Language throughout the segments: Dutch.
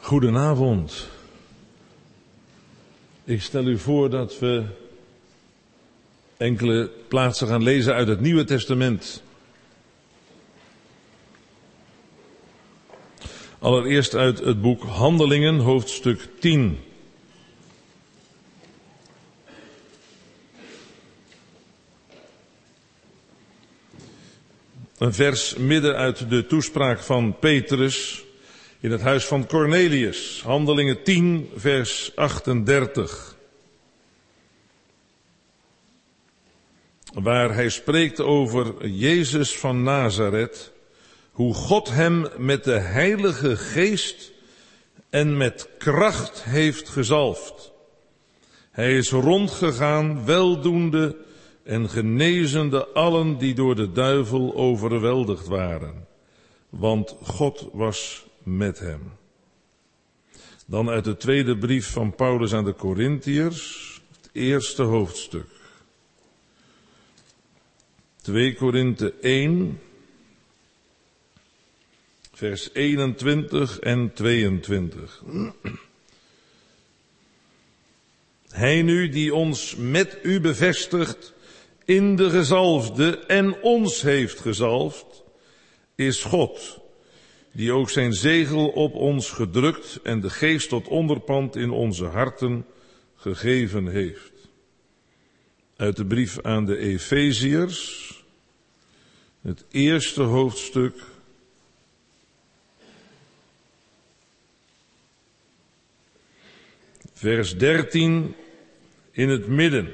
Goedenavond. Ik stel u voor dat we enkele plaatsen gaan lezen uit het Nieuwe Testament. Allereerst uit het boek Handelingen, hoofdstuk 10. Een vers midden uit de toespraak van Petrus in het huis van Cornelius. Handelingen 10, vers 38. Waar hij spreekt over Jezus van Nazareth, hoe God hem met de Heilige Geest en met kracht heeft gezalfd. Hij is rondgegaan, weldoende en genezende allen die door de duivel overweldigd waren. Want God was met hem. Dan uit de tweede brief van Paulus aan de Korintiërs, het eerste hoofdstuk. 2 Korinthe 1, vers 21 en 22. Hij nu die ons met u bevestigt in de gezalfde en ons heeft gezalfd, is God, die ook zijn zegel op ons gedrukt en de geest tot onderpand in onze harten gegeven heeft. Uit de brief aan de Efeziërs, het eerste hoofdstuk, vers 13 in het midden.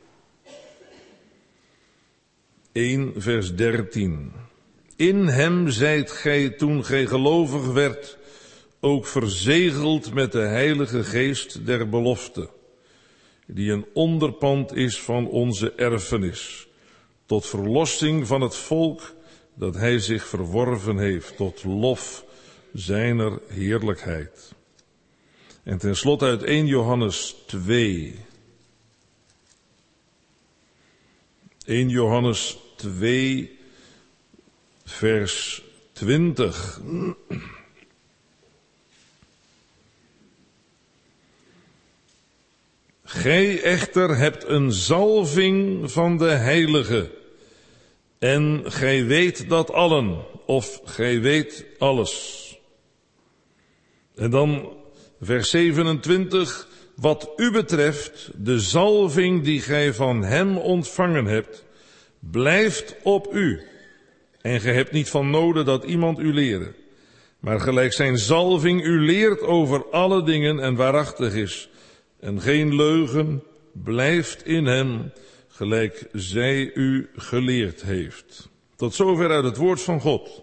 1 vers 13. In hem zijt gij, toen gij gelovig werd, ook verzegeld met de Heilige Geest der belofte, die een onderpand is van onze erfenis, tot verlossing van het volk dat hij zich verworven heeft, tot lof zijner heerlijkheid. En tenslotte uit 1 Johannes 2. 1 Johannes 2, vers 20. Gij echter hebt een zalving van de Heilige, en gij weet dat allen, of gij weet alles. En dan vers 27, wat u betreft, de zalving die gij van hem ontvangen hebt, blijft op u. En gij hebt niet van noden dat iemand u lere. Maar gelijk zijn zalving u leert over alle dingen en waarachtig is. En geen leugen, blijft in hem, gelijk zij u geleerd heeft. Tot zover uit het woord van God.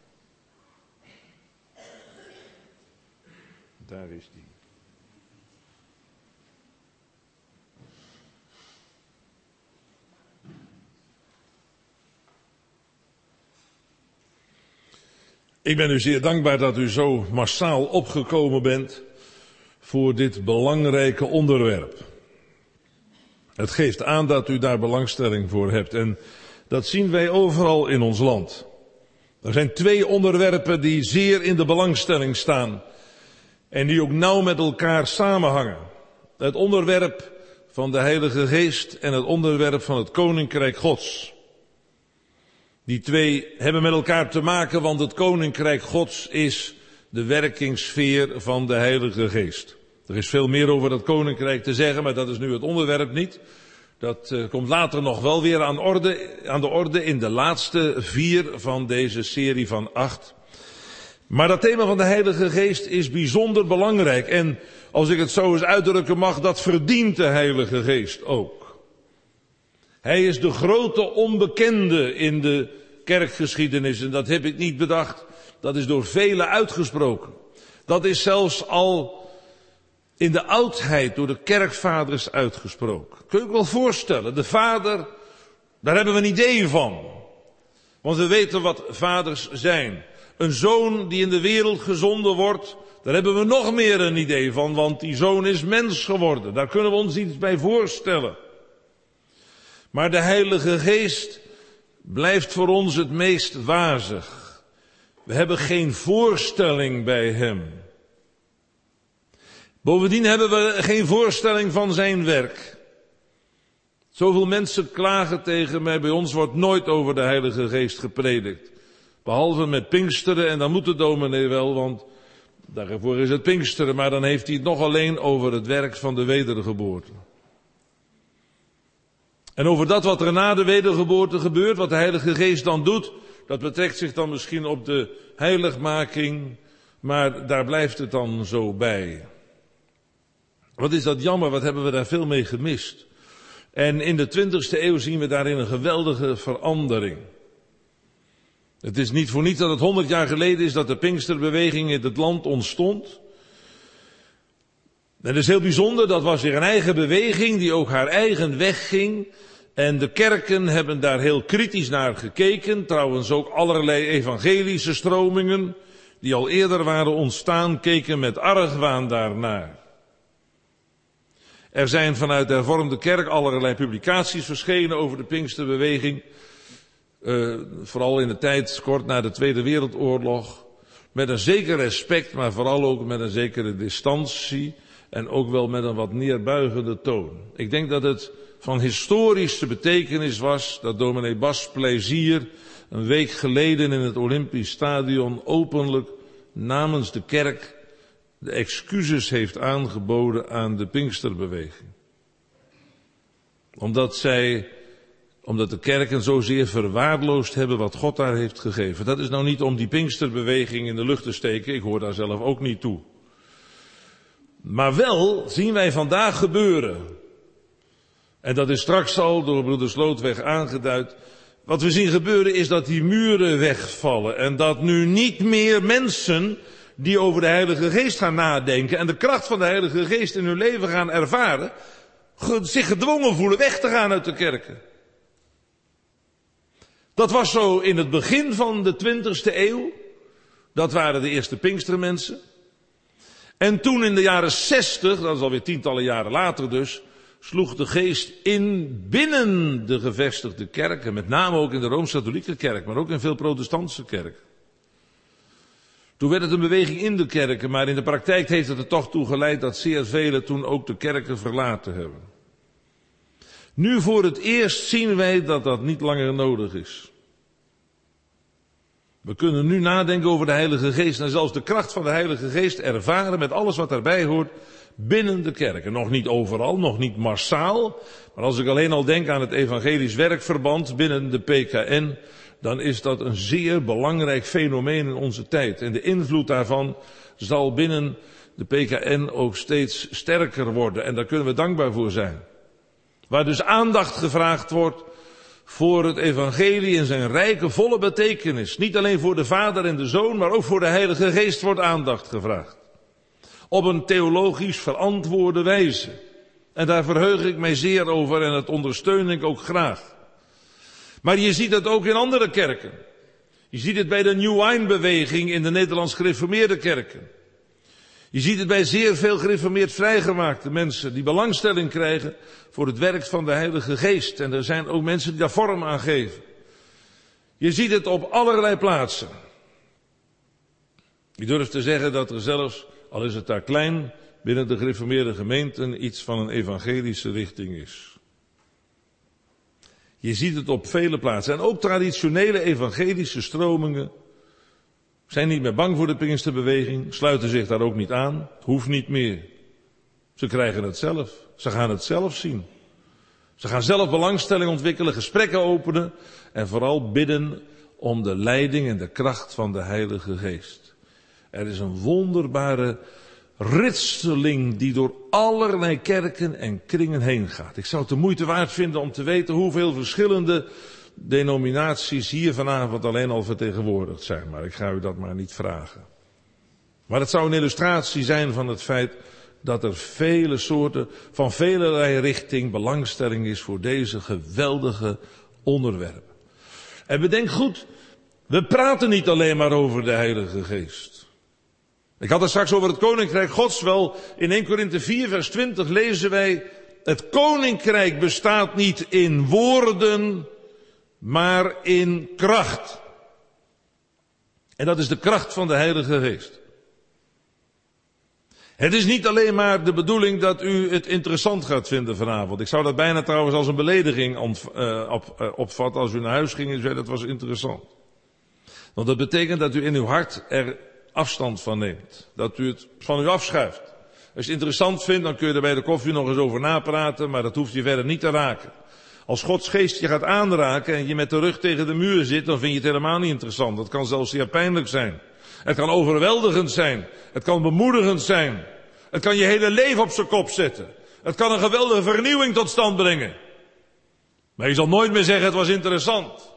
Daar is die. Ik ben u zeer dankbaar dat u zo massaal opgekomen bent voor dit belangrijke onderwerp. Het geeft aan dat u daar belangstelling voor hebt en dat zien wij overal in ons land. Er zijn 2 onderwerpen die zeer in de belangstelling staan en die ook nauw met elkaar samenhangen. Het onderwerp van de Heilige Geest en het onderwerp van het Koninkrijk Gods. Die 2 hebben met elkaar te maken, want het Koninkrijk Gods is de werkingssfeer van de Heilige Geest. Er is veel meer over dat Koninkrijk te zeggen, maar dat is nu het onderwerp niet. Dat komt later nog wel weer aan de orde in de laatste 4 van deze serie van 8. Maar dat thema van de Heilige Geest is bijzonder belangrijk. En als ik het zo eens uitdrukken mag, dat verdient de Heilige Geest ook. Hij is de grote onbekende in de kerkgeschiedenis. En dat heb ik niet bedacht. Dat is door velen uitgesproken. Dat is zelfs al in de oudheid door de kerkvaders uitgesproken. Kun je je wel voorstellen, de vader, daar hebben we een idee van. Want we weten wat vaders zijn. Een zoon die in de wereld gezonden wordt, daar hebben we nog meer een idee van, want die zoon is mens geworden. Daar kunnen we ons iets bij voorstellen. Maar de Heilige Geest blijft voor ons het meest wazig. We hebben geen voorstelling bij hem. Bovendien hebben we geen voorstelling van zijn werk. Zoveel mensen klagen tegen mij, bij ons wordt nooit over de Heilige Geest gepredikt. Behalve met Pinksteren, en dan moet de dominee wel, want daarvoor is het Pinksteren, maar dan heeft hij het nog alleen over het werk van de wedergeboorte. En over dat wat er na de wedergeboorte gebeurt, wat de Heilige Geest dan doet, dat betrekt zich dan misschien op de heiligmaking, maar daar blijft het dan zo bij. Wat is dat jammer, wat hebben we daar veel mee gemist. En in de 20e eeuw zien we daarin een geweldige verandering. Het is niet voor niets dat het 100 jaar geleden is dat de Pinksterbeweging in het land ontstond. En dat is heel bijzonder, dat was weer een eigen beweging die ook haar eigen weg ging. En de kerken hebben daar heel kritisch naar gekeken. Trouwens ook allerlei evangelische stromingen die al eerder waren ontstaan, keken met argwaan daarnaar. Er zijn vanuit de hervormde kerk allerlei publicaties verschenen over de Pinksterbeweging. Vooral in de tijd kort na de Tweede Wereldoorlog. Met een zeker respect, maar vooral ook met een zekere distantie. En ook wel met een wat neerbuigende toon. Ik denk dat het van historische betekenis was dat dominee Bas Plezier een week geleden in het Olympisch Stadion openlijk namens de kerk de excuses heeft aangeboden aan de Pinksterbeweging. Omdat de kerken zozeer verwaarloosd hebben wat God daar heeft gegeven. Dat is nou niet om die Pinksterbeweging in de lucht te steken, ik hoor daar zelf ook niet toe. Maar wel zien wij vandaag gebeuren. En dat is straks al door broeder Slootweg aangeduid. Wat we zien gebeuren is dat die muren wegvallen. En dat nu niet meer mensen die over de Heilige Geest gaan nadenken en de kracht van de Heilige Geest in hun leven gaan ervaren, zich gedwongen voelen weg te gaan uit de kerken. Dat was zo in het begin van de 20e eeuw. Dat waren de eerste Pinkstermensen. En toen in de jaren 60, dat is alweer tientallen jaren later dus, sloeg de geest in binnen de gevestigde kerken. Met name ook in de Rooms-Katholieke kerk, maar ook in veel protestantse kerken. Toen werd het een beweging in de kerken, maar in de praktijk heeft het er toch toe geleid dat zeer velen toen ook de kerken verlaten hebben. Nu voor het eerst zien wij dat dat niet langer nodig is. We kunnen nu nadenken over de Heilige Geest en zelfs de kracht van de Heilige Geest ervaren met alles wat daarbij hoort binnen de kerken. Nog niet overal, nog niet massaal, maar als ik alleen al denk aan het evangelisch werkverband binnen de PKN, dan is dat een zeer belangrijk fenomeen in onze tijd. En de invloed daarvan zal binnen de PKN ook steeds sterker worden. En daar kunnen we dankbaar voor zijn. Waar dus aandacht gevraagd wordt voor het evangelie in zijn rijke, volle betekenis. Niet alleen voor de Vader en de Zoon, maar ook voor de Heilige Geest wordt aandacht gevraagd. Op een theologisch verantwoorde wijze. En daar verheug ik mij zeer over en dat ondersteun ik ook graag. Maar je ziet het ook in andere kerken. Je ziet het bij de New Wine-beweging in de Nederlands gereformeerde kerken. Je ziet het bij zeer veel gereformeerd vrijgemaakte mensen die belangstelling krijgen voor het werk van de Heilige Geest. En er zijn ook mensen die daar vorm aan geven. Je ziet het op allerlei plaatsen. Ik durf te zeggen dat er zelfs, al is het daar klein, binnen de gereformeerde gemeenten iets van een evangelische richting is. Je ziet het op vele plaatsen. En ook traditionele evangelische stromingen zijn niet meer bang voor de Pinksterbeweging, sluiten zich daar ook niet aan, hoeft niet meer. Ze krijgen het zelf, ze gaan het zelf zien. Ze gaan zelf belangstelling ontwikkelen, gesprekken openen en vooral bidden om de leiding en de kracht van de Heilige Geest. Er is een wonderbare ritseling die door allerlei kerken en kringen heen gaat. Ik zou het de moeite waard vinden om te weten hoeveel verschillende denominaties hier vanavond alleen al vertegenwoordigd zijn. Maar ik ga u dat maar niet vragen. Maar het zou een illustratie zijn van het feit dat er vele soorten, van velerlei richting belangstelling is voor deze geweldige onderwerpen. En bedenk goed, we praten niet alleen maar over de Heilige Geest. Ik had het straks over het Koninkrijk Gods. Wel, in 1 Korinthe 4 vers 20 lezen wij, het Koninkrijk bestaat niet in woorden, maar in kracht. En dat is de kracht van de Heilige Geest. Het is niet alleen maar de bedoeling dat u het interessant gaat vinden vanavond. Ik zou dat bijna trouwens als een belediging opvatten als u naar huis ging en zei dat was interessant. Want dat betekent dat u in uw hart er afstand van neemt. Dat u het van u afschuift. Als je het interessant vindt, dan kun je er bij de koffie nog eens over napraten, maar dat hoeft je verder niet te raken. Als Gods geest je gaat aanraken en je met de rug tegen de muur zit, dan vind je het helemaal niet interessant. Dat kan zelfs zeer pijnlijk zijn. Het kan overweldigend zijn. Het kan bemoedigend zijn. Het kan je hele leven op zijn kop zetten. Het kan een geweldige vernieuwing tot stand brengen. Maar je zal nooit meer zeggen het was interessant.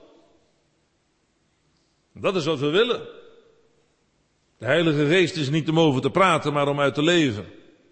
Dat is wat we willen. De Heilige Geest is niet om over te praten, maar om uit te leven.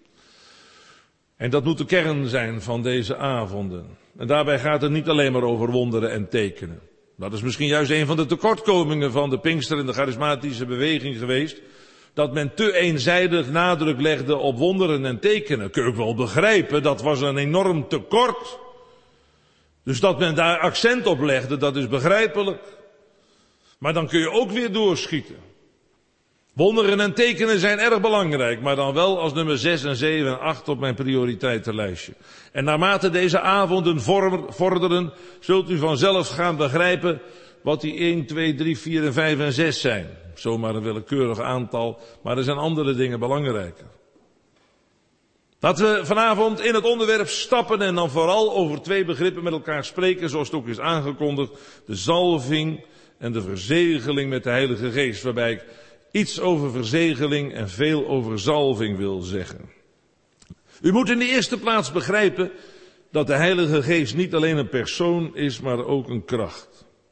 En dat moet de kern zijn van deze avonden. En daarbij gaat het niet alleen maar over wonderen en tekenen. Dat is misschien juist een van de tekortkomingen van de Pinkster en de charismatische beweging geweest. Dat men te eenzijdig nadruk legde op wonderen en tekenen. Kun je ook wel begrijpen, dat was een enorm tekort. Dus dat men daar accent op legde, dat is begrijpelijk. Maar dan kun je ook weer doorschieten. Wonderen en tekenen zijn erg belangrijk, maar dan wel als nummer 6 en 7 en 8 op mijn prioriteitenlijstje. En naarmate deze avonden vorderen, zult u vanzelf gaan begrijpen wat die 1, 2, 3, 4 en 5 en 6 zijn. Zomaar een willekeurig aantal, maar er zijn andere dingen belangrijker. Laten we vanavond in het onderwerp stappen en dan vooral over 2 begrippen met elkaar spreken, zoals het ook is aangekondigd. De zalving en de verzegeling met de Heilige Geest, waarbij ik iets over verzegeling en veel over zalving wil zeggen. U moet in de eerste plaats begrijpen dat de Heilige Geest niet alleen een persoon is, maar ook een kracht.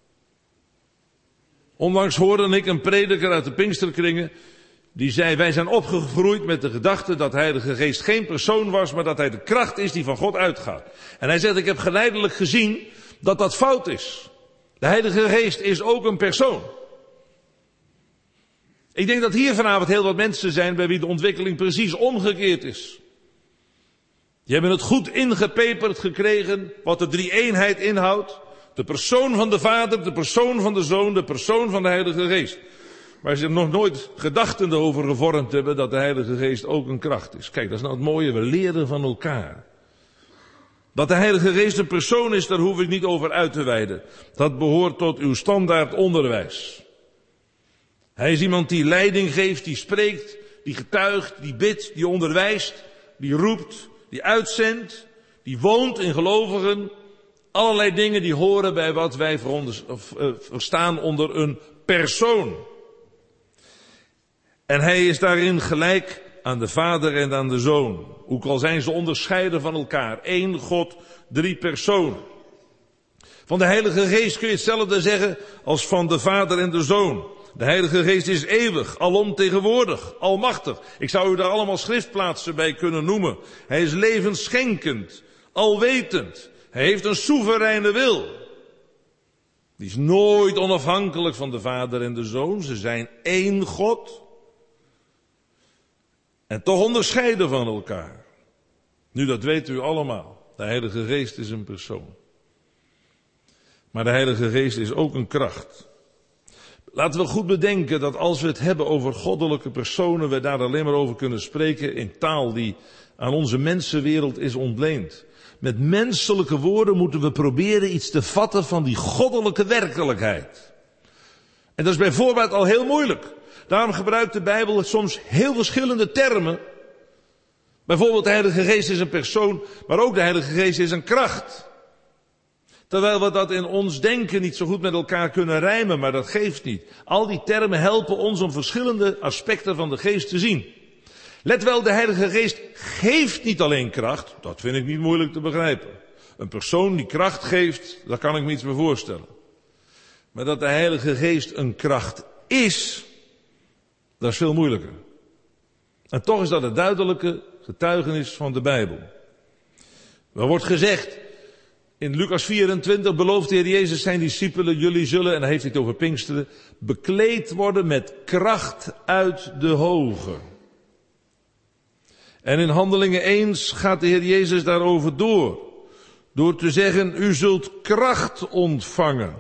Onlangs hoorde ik een prediker uit de Pinksterkringen, die zei, wij zijn opgegroeid met de gedachte dat de Heilige Geest geen persoon was, maar dat hij de kracht is die van God uitgaat. En hij zegt, ik heb geleidelijk gezien dat dat fout is. De Heilige Geest is ook een persoon. Ik denk dat hier vanavond heel wat mensen zijn bij wie de ontwikkeling precies omgekeerd is. Die hebben het goed ingepeperd gekregen wat de drie-eenheid inhoudt. De persoon van de Vader, de persoon van de Zoon, de persoon van de Heilige Geest. Maar ze nog nooit gedachten erover gevormd hebben dat de Heilige Geest ook een kracht is. Kijk, dat is nou het mooie, we leren van elkaar. Dat de Heilige Geest een persoon is, daar hoef ik niet over uit te weiden. Dat behoort tot uw standaard onderwijs. Hij is iemand die leiding geeft, die spreekt, die getuigt, die bidt, die onderwijst, die roept, die uitzendt, die woont in gelovigen. Allerlei dingen die horen bij wat wij verstaan onder een persoon. En hij is daarin gelijk aan de Vader en aan de Zoon. Ook al zijn ze onderscheiden van elkaar. 1 God, 3 personen. Van de Heilige Geest kun je hetzelfde zeggen als van de Vader en de Zoon. De Heilige Geest is eeuwig, alomtegenwoordig, almachtig. Ik zou u daar allemaal schriftplaatsen bij kunnen noemen. Hij is levensschenkend, alwetend. Hij heeft een soevereine wil. Die is nooit onafhankelijk van de Vader en de Zoon. Ze zijn 1 God. En toch onderscheiden van elkaar. Nu, dat weet u allemaal. De Heilige Geest is een persoon. Maar de Heilige Geest is ook een kracht. Laten we goed bedenken dat als we het hebben over goddelijke personen, we daar alleen maar over kunnen spreken in taal die aan onze mensenwereld is ontleend. Met menselijke woorden moeten we proberen iets te vatten van die goddelijke werkelijkheid. En dat is bijvoorbeeld al heel moeilijk. Daarom gebruikt de Bijbel soms heel verschillende termen. Bijvoorbeeld de Heilige Geest is een persoon, maar ook de Heilige Geest is een kracht. Terwijl we dat in ons denken niet zo goed met elkaar kunnen rijmen, maar dat geeft niet. Al die termen helpen ons om verschillende aspecten van de geest te zien. Let wel, de Heilige Geest geeft niet alleen kracht. Dat vind ik niet moeilijk te begrijpen. Een persoon die kracht geeft, daar kan ik me iets bij voorstellen. Maar dat de Heilige Geest een kracht is, dat is veel moeilijker. En toch is dat het duidelijke getuigenis van de Bijbel. Er wordt gezegd, in Lucas 24 belooft de Heer Jezus zijn discipelen, jullie zullen, en dan heeft hij het over Pinksteren, bekleed worden met kracht uit de hoge. En in Handelingen 1 gaat de Heer Jezus daarover door te zeggen, u zult kracht ontvangen,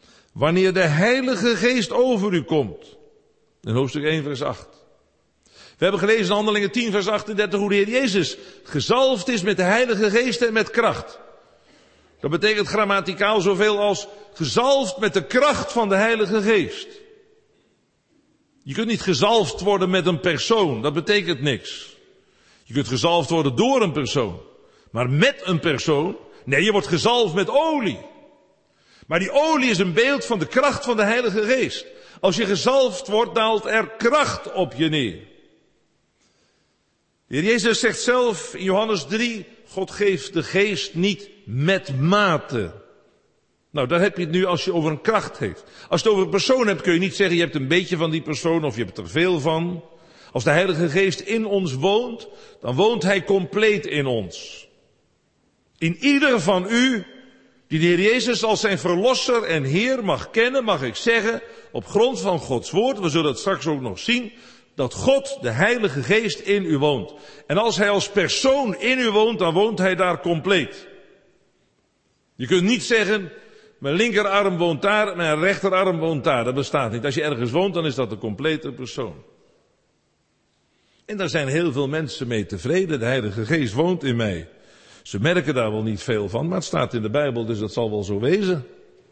wanneer de Heilige Geest over u komt. In hoofdstuk 1 vers 8. We hebben gelezen in Handelingen 10 vers 38 hoe de Heer Jezus gezalfd is met de Heilige Geest en met kracht. Dat betekent grammaticaal zoveel als gezalfd met de kracht van de Heilige Geest. Je kunt niet gezalfd worden met een persoon, dat betekent niks. Je kunt gezalfd worden door een persoon. Maar met een persoon, nee, je wordt gezalfd met olie. Maar die olie is een beeld van de kracht van de Heilige Geest. Als je gezalfd wordt, daalt er kracht op je neer. De Heer Jezus zegt zelf in Johannes 3, God geeft de geest niet met mate. Nou, daar heb je het nu als je over een kracht heeft. Als je het over een persoon hebt, kun je niet zeggen, je hebt een beetje van die persoon of je hebt er veel van. Als de Heilige Geest in ons woont, dan woont Hij compleet in ons. In ieder van u, die de Heer Jezus als zijn verlosser en Heer mag kennen, mag ik zeggen, op grond van Gods woord, we zullen het straks ook nog zien, dat God, de Heilige Geest, in u woont. En als Hij als persoon in u woont, dan woont Hij daar compleet. Je kunt niet zeggen, mijn linkerarm woont daar, mijn rechterarm woont daar. Dat bestaat niet. Als je ergens woont, dan is dat een complete persoon. En daar zijn heel veel mensen mee tevreden. De Heilige Geest woont in mij. Ze merken daar wel niet veel van, maar het staat in de Bijbel, dus dat zal wel zo wezen.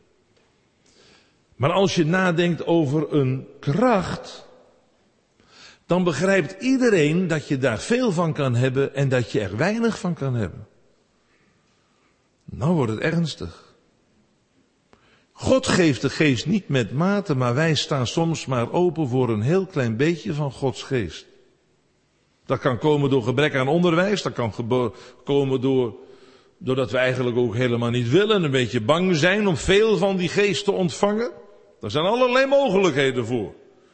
Maar als je nadenkt over een kracht, dan begrijpt iedereen dat je daar veel van kan hebben en dat je er weinig van kan hebben. Nou wordt het ernstig. God geeft de geest niet met mate, maar wij staan soms maar open voor een heel klein beetje van Gods geest. Dat kan komen door gebrek aan onderwijs, dat kan komen doordat we eigenlijk ook helemaal niet willen, een beetje bang zijn om veel van die geest te ontvangen. Daar zijn allerlei mogelijkheden voor.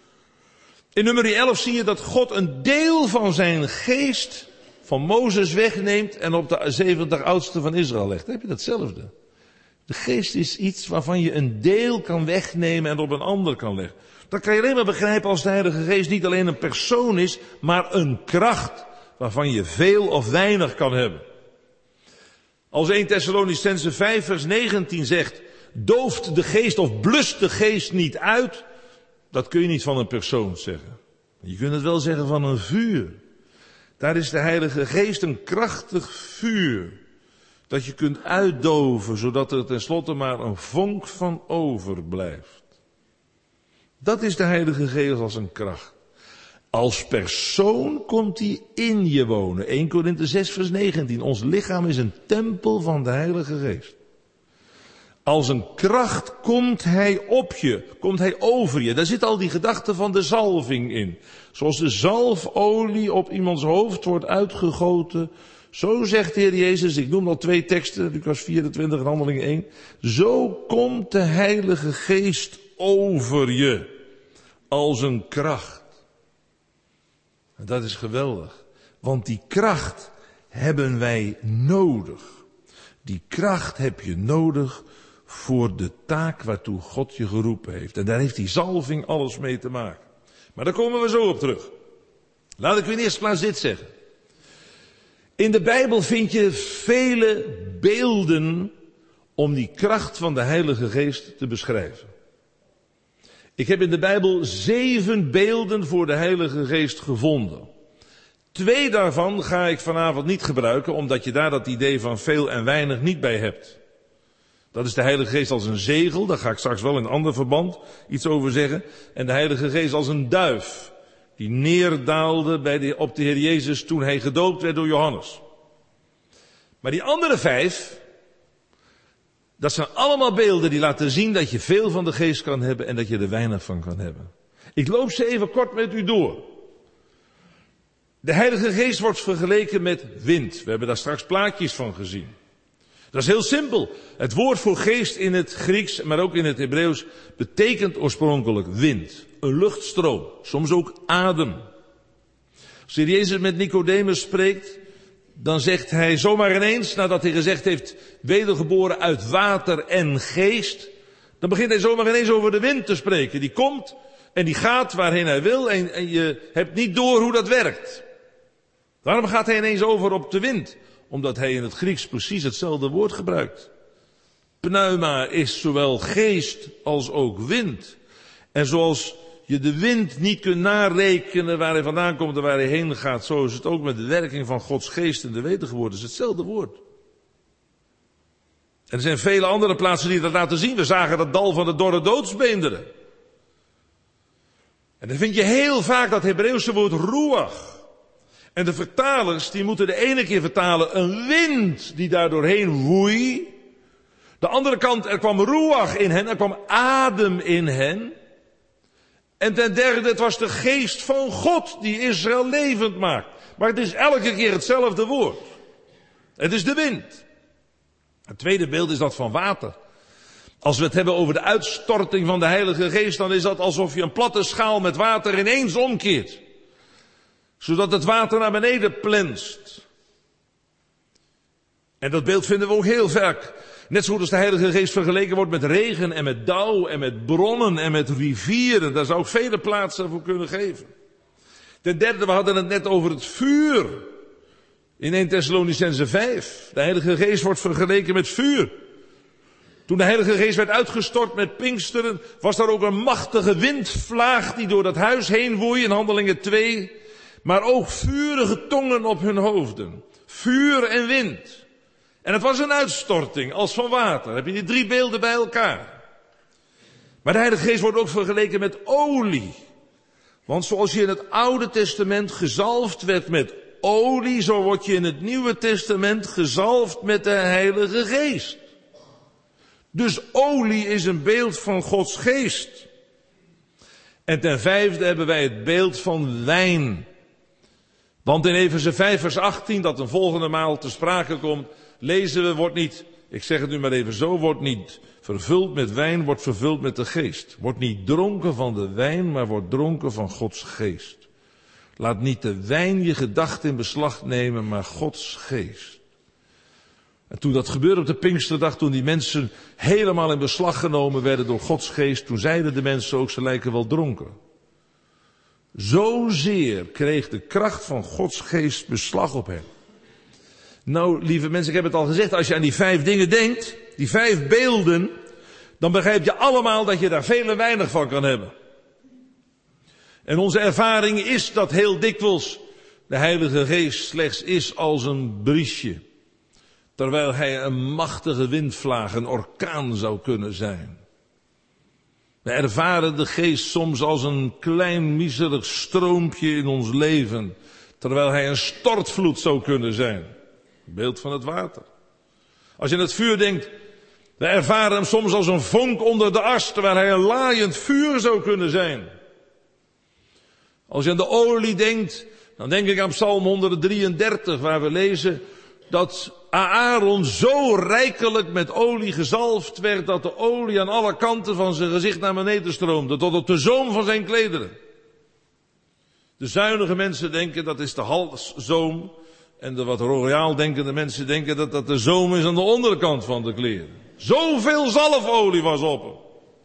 In nummer 11 zie je dat God een deel van zijn geest van Mozes wegneemt en op de 70 oudsten van Israël legt. Dan heb je datzelfde. De geest is iets waarvan je een deel kan wegnemen en op een ander kan leggen. Dat kan je alleen maar begrijpen als de Heilige Geest niet alleen een persoon is, maar een kracht waarvan je veel of weinig kan hebben. Als 1 Thessalonicenzen 5 vers 19 zegt, dooft de geest of blust de geest niet uit, dat kun je niet van een persoon zeggen. Je kunt het wel zeggen van een vuur. Daar is de Heilige Geest een krachtig vuur, dat je kunt uitdoven, zodat er tenslotte maar een vonk van overblijft. Dat is de Heilige Geest als een kracht. Als persoon komt hij in je wonen. 1 Korinthe 6 vers 19. Ons lichaam is een tempel van de Heilige Geest. Als een kracht komt hij op je, komt hij over je. Daar zit al die gedachte van de zalving in. Zoals de zalfolie op iemands hoofd wordt uitgegoten. Zo zegt de Heer Jezus, ik noem al 2 teksten, Lucas 24 en Handelingen 1. Zo komt de Heilige Geest over je. Als een kracht. En dat is geweldig. Want die kracht hebben wij nodig. Die kracht heb je nodig voor de taak waartoe God je geroepen heeft. En daar heeft die zalving alles mee te maken. Maar daar komen we zo op terug. Laat ik u in eerste plaats dit zeggen. In de Bijbel vind je vele beelden om die kracht van de Heilige Geest te beschrijven. Ik heb in de Bijbel 7 beelden voor de Heilige Geest gevonden. 2 daarvan ga ik vanavond niet gebruiken, omdat je daar dat idee van veel en weinig niet bij hebt. Dat is de Heilige Geest als een zegel, daar ga ik straks wel in een ander verband iets over zeggen. En de Heilige Geest als een duif, die neerdaalde op de Heer Jezus toen hij gedoopt werd door Johannes. Maar die andere 5, dat zijn allemaal beelden die laten zien dat je veel van de Geest kan hebben en dat je er weinig van kan hebben. Ik loop ze even kort met u door. De Heilige Geest wordt vergeleken met wind. We hebben daar straks plaatjes van gezien. Dat is heel simpel. Het woord voor geest in het Grieks, maar ook in het Hebreeuws, betekent oorspronkelijk wind. Een luchtstroom, soms ook adem. Als de Heer Jezus met Nicodemus spreekt, dan zegt hij zomaar ineens, nadat hij gezegd heeft, wedergeboren uit water en geest, dan begint hij zomaar ineens over de wind te spreken. Die komt en die gaat waarheen hij wil en je hebt niet door hoe dat werkt. Waarom gaat hij ineens over op de wind? Omdat hij in het Grieks precies hetzelfde woord gebruikt. Pneuma is zowel geest als ook wind. En zoals je de wind niet kunt narekenen waar hij vandaan komt en waar hij heen gaat, zo is het ook met de werking van Gods geest in de wedergeboorte. Het is hetzelfde woord. En er zijn vele andere plaatsen die dat laten zien. We zagen dat dal van de dorre doodsbeenderen. En dan vind je heel vaak dat Hebreeuwse woord ruach. En de vertalers die moeten de ene keer vertalen een wind die daar doorheen woei. De andere kant, er kwam ruach in hen, er kwam adem in hen. En ten derde, het was de geest van God die Israël levend maakt. Maar het is elke keer hetzelfde woord. Het is de wind. Het tweede beeld is dat van water. Als we het hebben over de uitstorting van de Heilige Geest, dan is dat alsof je een platte schaal met water ineens omkeert. Zodat het water naar beneden plenst. En dat beeld vinden we ook heel vaak. Net zoals de Heilige Geest vergeleken wordt met regen en met dauw en met bronnen en met rivieren. Daar zou ik vele plaatsen voor kunnen geven. Ten derde, we hadden het net over het vuur. In 1 Thessalonicenzen 5. De Heilige Geest wordt vergeleken met vuur. Toen de Heilige Geest werd uitgestort met Pinksteren, was daar ook een machtige windvlaag die door dat huis heen woei in Handelingen 2. Maar ook vurige tongen op hun hoofden. Vuur en wind. En het was een uitstorting als van water. Heb je die drie beelden bij elkaar. Maar de Heilige Geest wordt ook vergeleken met olie. Want zoals je in het Oude Testament gezalfd werd met olie, zo word je in het Nieuwe Testament gezalfd met de Heilige Geest. Dus olie is een beeld van Gods geest. En ten vijfde hebben wij het beeld van wijn. Want in Efeze 5 vers 18, dat een volgende maal te sprake komt, lezen we, wordt niet, ik zeg het nu maar even zo, wordt niet vervuld met wijn, wordt vervuld met de geest. Wordt niet dronken van de wijn, maar wordt dronken van Gods geest. Laat niet de wijn je gedachten in beslag nemen, maar Gods geest. En toen dat gebeurde op de Pinksterdag, toen die mensen helemaal in beslag genomen werden door Gods geest, toen zeiden de mensen ook, ze lijken wel dronken. Zozeer kreeg de kracht van Gods geest beslag op hen. Nou, lieve mensen, ik heb het al gezegd, als je aan die 5 dingen denkt, die 5 beelden, dan begrijp je allemaal dat je daar veel en weinig van kan hebben. En onze ervaring is dat heel dikwijls de Heilige Geest slechts is als een briesje. Terwijl hij een machtige windvlaag, een orkaan zou kunnen zijn. We ervaren de Geest soms als een klein miserig stroompje in ons leven. Terwijl hij een stortvloed zou kunnen zijn. Beeld van het water. Als je aan het vuur denkt, we ervaren hem soms als een vonk onder de as. Terwijl hij een laaiend vuur zou kunnen zijn. Als je aan de olie denkt, dan denk ik aan Psalm 133, waar we lezen dat Aaron zo rijkelijk met olie gezalfd werd, dat de olie aan alle kanten van zijn gezicht naar beneden stroomde, tot op de zoom van zijn klederen. De zuinige mensen denken dat is de halszoom, en de wat royaal denkende mensen denken dat dat de zoom is aan de onderkant van de kleren. Zoveel zalfolie was op hem.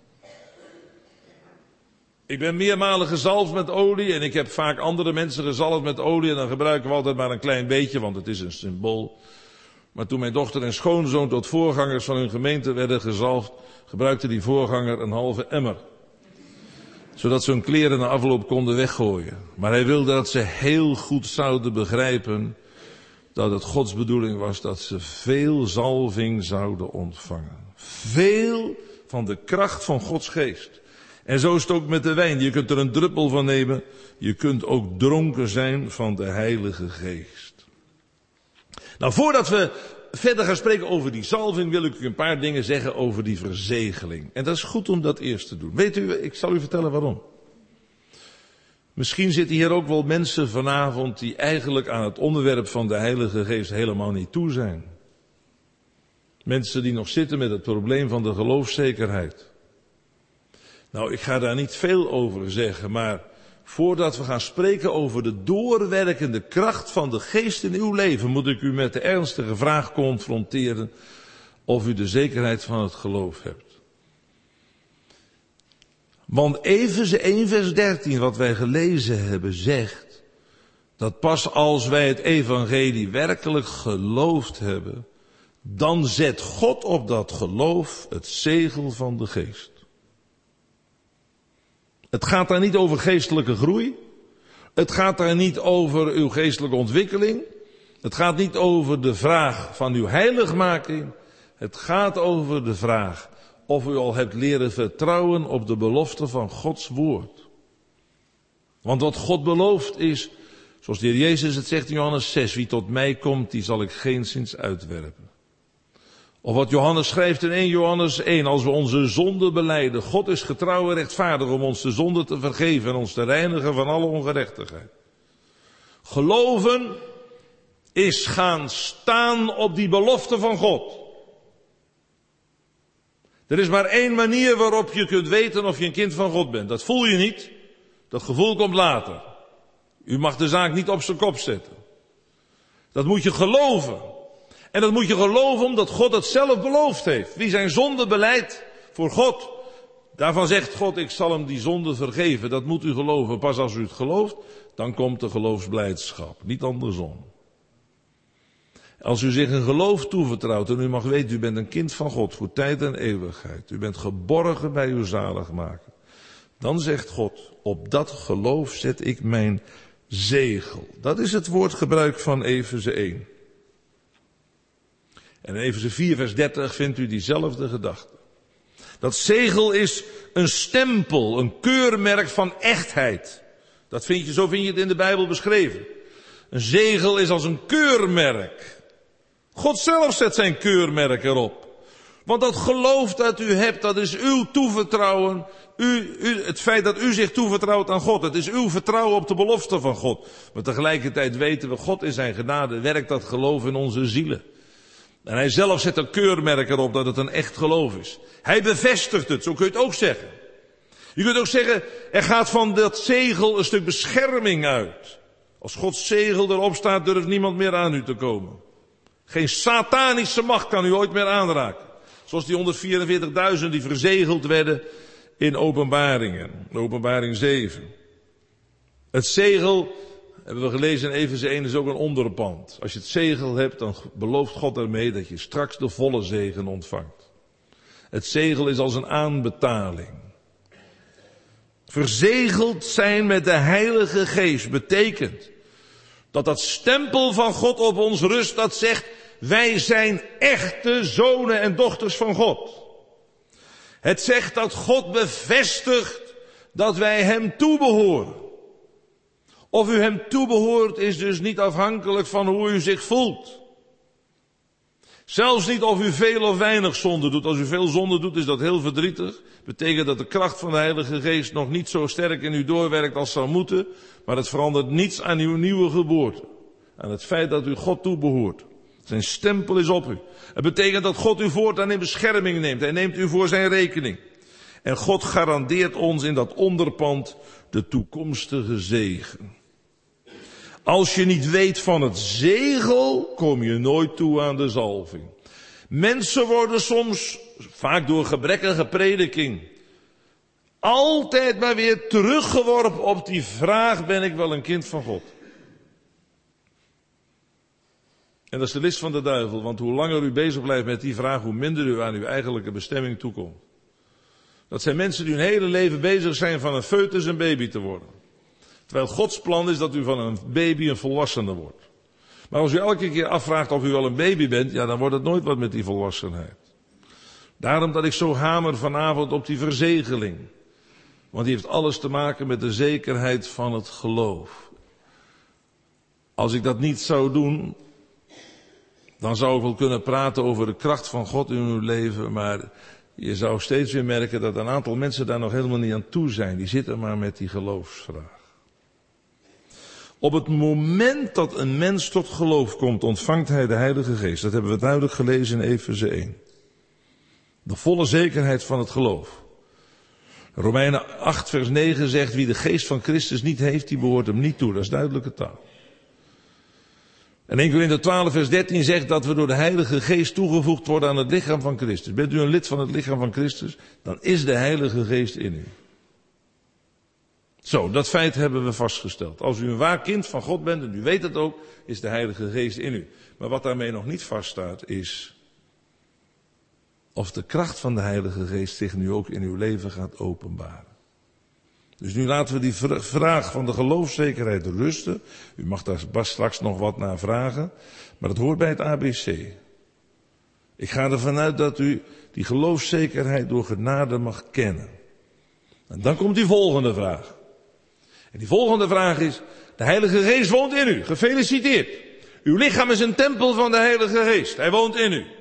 Ik ben meermalen gezalfd met olie en ik heb vaak andere mensen gezalfd met olie en dan gebruiken we altijd maar een klein beetje, want het is een symbool. Maar toen mijn dochter en schoonzoon tot voorgangers van hun gemeente werden gezalfd, gebruikte die voorganger een halve emmer. Zodat ze hun kleren na afloop konden weggooien. Maar hij wilde dat ze heel goed zouden begrijpen dat het Gods bedoeling was dat ze veel zalving zouden ontvangen. Veel van de kracht van Gods geest. En zo is het ook met de wijn. Je kunt er een druppel van nemen. Je kunt ook dronken zijn van de Heilige Geest. Nou, voordat we verder gaan spreken over die zalving, wil ik u een paar dingen zeggen over die verzegeling. En dat is goed om dat eerst te doen. Weet u, ik zal u vertellen waarom. Misschien zitten hier ook wel mensen vanavond die eigenlijk aan het onderwerp van de Heilige Geest helemaal niet toe zijn. Mensen die nog zitten met het probleem van de geloofszekerheid. Nou, ik ga daar niet veel over zeggen, maar voordat we gaan spreken over de doorwerkende kracht van de Geest in uw leven, moet ik u met de ernstige vraag confronteren of u de zekerheid van het geloof hebt. Want Efeze 1 vers 13, wat wij gelezen hebben, zegt dat pas als wij het evangelie werkelijk geloofd hebben, dan zet God op dat geloof het zegel van de Geest. Het gaat daar niet over geestelijke groei. Het gaat daar niet over uw geestelijke ontwikkeling. Het gaat niet over de vraag van uw heiligmaking. Het gaat over de vraag of u al hebt leren vertrouwen op de belofte van Gods woord. Want wat God belooft is, zoals de Heer Jezus het zegt in Johannes 6, wie tot mij komt, die zal ik geenszins uitwerpen. Of wat Johannes schrijft in 1 Johannes 1, als we onze zonde belijden. God is getrouw en rechtvaardig om ons de zonde te vergeven en ons te reinigen van alle ongerechtigheid. Geloven is gaan staan op die belofte van God. Er is maar één manier waarop je kunt weten of je een kind van God bent. Dat voel je niet. Dat gevoel komt later. U mag de zaak niet op zijn kop zetten. Dat moet je geloven. En dat moet je geloven omdat God het zelf beloofd heeft. Wie zijn zonde belijdt voor God, daarvan zegt God, ik zal hem die zonde vergeven. Dat moet u geloven. Pas als u het gelooft, dan komt de geloofsblijdschap. Niet andersom. Als u zich een geloof toevertrouwt en u mag weten, u bent een kind van God voor tijd en eeuwigheid. U bent geborgen bij uw zaligmaker. Dan zegt God, op dat geloof zet ik mijn zegel. Dat is het woordgebruik van Efeze 1. En in Efeze 4 vers 30 vindt u diezelfde gedachte. Dat zegel is een stempel, een keurmerk van echtheid. Zo vind je het in de Bijbel beschreven. Een zegel is als een keurmerk. God zelf zet zijn keurmerk erop. Want dat geloof dat u hebt, dat is uw toevertrouwen. Het feit dat u zich toevertrouwt aan God. Het is uw vertrouwen op de belofte van God. Maar tegelijkertijd weten we, God in zijn genade werkt dat geloof in onze zielen. En hij zelf zet een keurmerk erop dat het een echt geloof is. Hij bevestigt het, zo kun je het ook zeggen. Je kunt ook zeggen, er gaat van dat zegel een stuk bescherming uit. Als Gods zegel erop staat, durft niemand meer aan u te komen. Geen satanische macht kan u ooit meer aanraken. Zoals die 144.000 die verzegeld werden in Openbaring 7. Het zegel, hebben we gelezen in Efeze 1, is ook een onderpand. Als je het zegel hebt, dan belooft God ermee dat je straks de volle zegen ontvangt. Het zegel is als een aanbetaling. Verzegeld zijn met de Heilige Geest betekent dat stempel van God op ons rust, dat zegt, wij zijn echte zonen en dochters van God. Het zegt dat God bevestigt dat wij hem toebehoren. Of u hem toebehoort is dus niet afhankelijk van hoe u zich voelt. Zelfs niet of u veel of weinig zonde doet. Als u veel zonde doet is dat heel verdrietig. Betekent dat de kracht van de Heilige Geest nog niet zo sterk in u doorwerkt als zou moeten. Maar het verandert niets aan uw nieuwe geboorte. Aan het feit dat u God toebehoort. Zijn stempel is op u. Het betekent dat God u voortaan in bescherming neemt. Hij neemt u voor zijn rekening. En God garandeert ons in dat onderpand de toekomstige zegen. Als je niet weet van het zegel, kom je nooit toe aan de zalving. Mensen worden soms, vaak door gebrekkige prediking, altijd maar weer teruggeworpen op die vraag, ben ik wel een kind van God? En dat is de list van de duivel, want hoe langer u bezig blijft met die vraag, hoe minder u aan uw eigenlijke bestemming toekomt. Dat zijn mensen die hun hele leven bezig zijn van een foetus een baby te worden. Terwijl Gods plan is dat u van een baby een volwassene wordt. Maar als u elke keer afvraagt of u al een baby bent, ja, dan wordt het nooit wat met die volwassenheid. Daarom dat ik zo hamer vanavond op die verzegeling. Want die heeft alles te maken met de zekerheid van het geloof. Als ik dat niet zou doen, dan zou ik wel kunnen praten over de kracht van God in uw leven, maar je zou steeds weer merken dat een aantal mensen daar nog helemaal niet aan toe zijn. Die zitten maar met die geloofsvraag. Op het moment dat een mens tot geloof komt, ontvangt hij de Heilige Geest. Dat hebben we duidelijk gelezen in Efeze 1. De volle zekerheid van het geloof. Romeinen 8 vers 9 zegt, wie de geest van Christus niet heeft, die behoort hem niet toe. Dat is duidelijke taal. En 1 Korinther 12 vers 13 zegt dat we door de Heilige Geest toegevoegd worden aan het lichaam van Christus. Bent u een lid van het lichaam van Christus, dan is de Heilige Geest in u. Zo, dat feit hebben we vastgesteld. Als u een waar kind van God bent, en u weet het ook, is de Heilige Geest in u. Maar wat daarmee nog niet vaststaat is of de kracht van de Heilige Geest zich nu ook in uw leven gaat openbaren. Dus nu laten we die vraag van de geloofszekerheid rusten. U mag daar straks nog wat naar vragen. Maar het hoort bij het ABC. Ik ga ervan uit dat u die geloofszekerheid door genade mag kennen. En dan komt die volgende vraag. En die volgende vraag is, de Heilige Geest woont in u. Gefeliciteerd. Uw lichaam is een tempel van de Heilige Geest. Hij woont in u.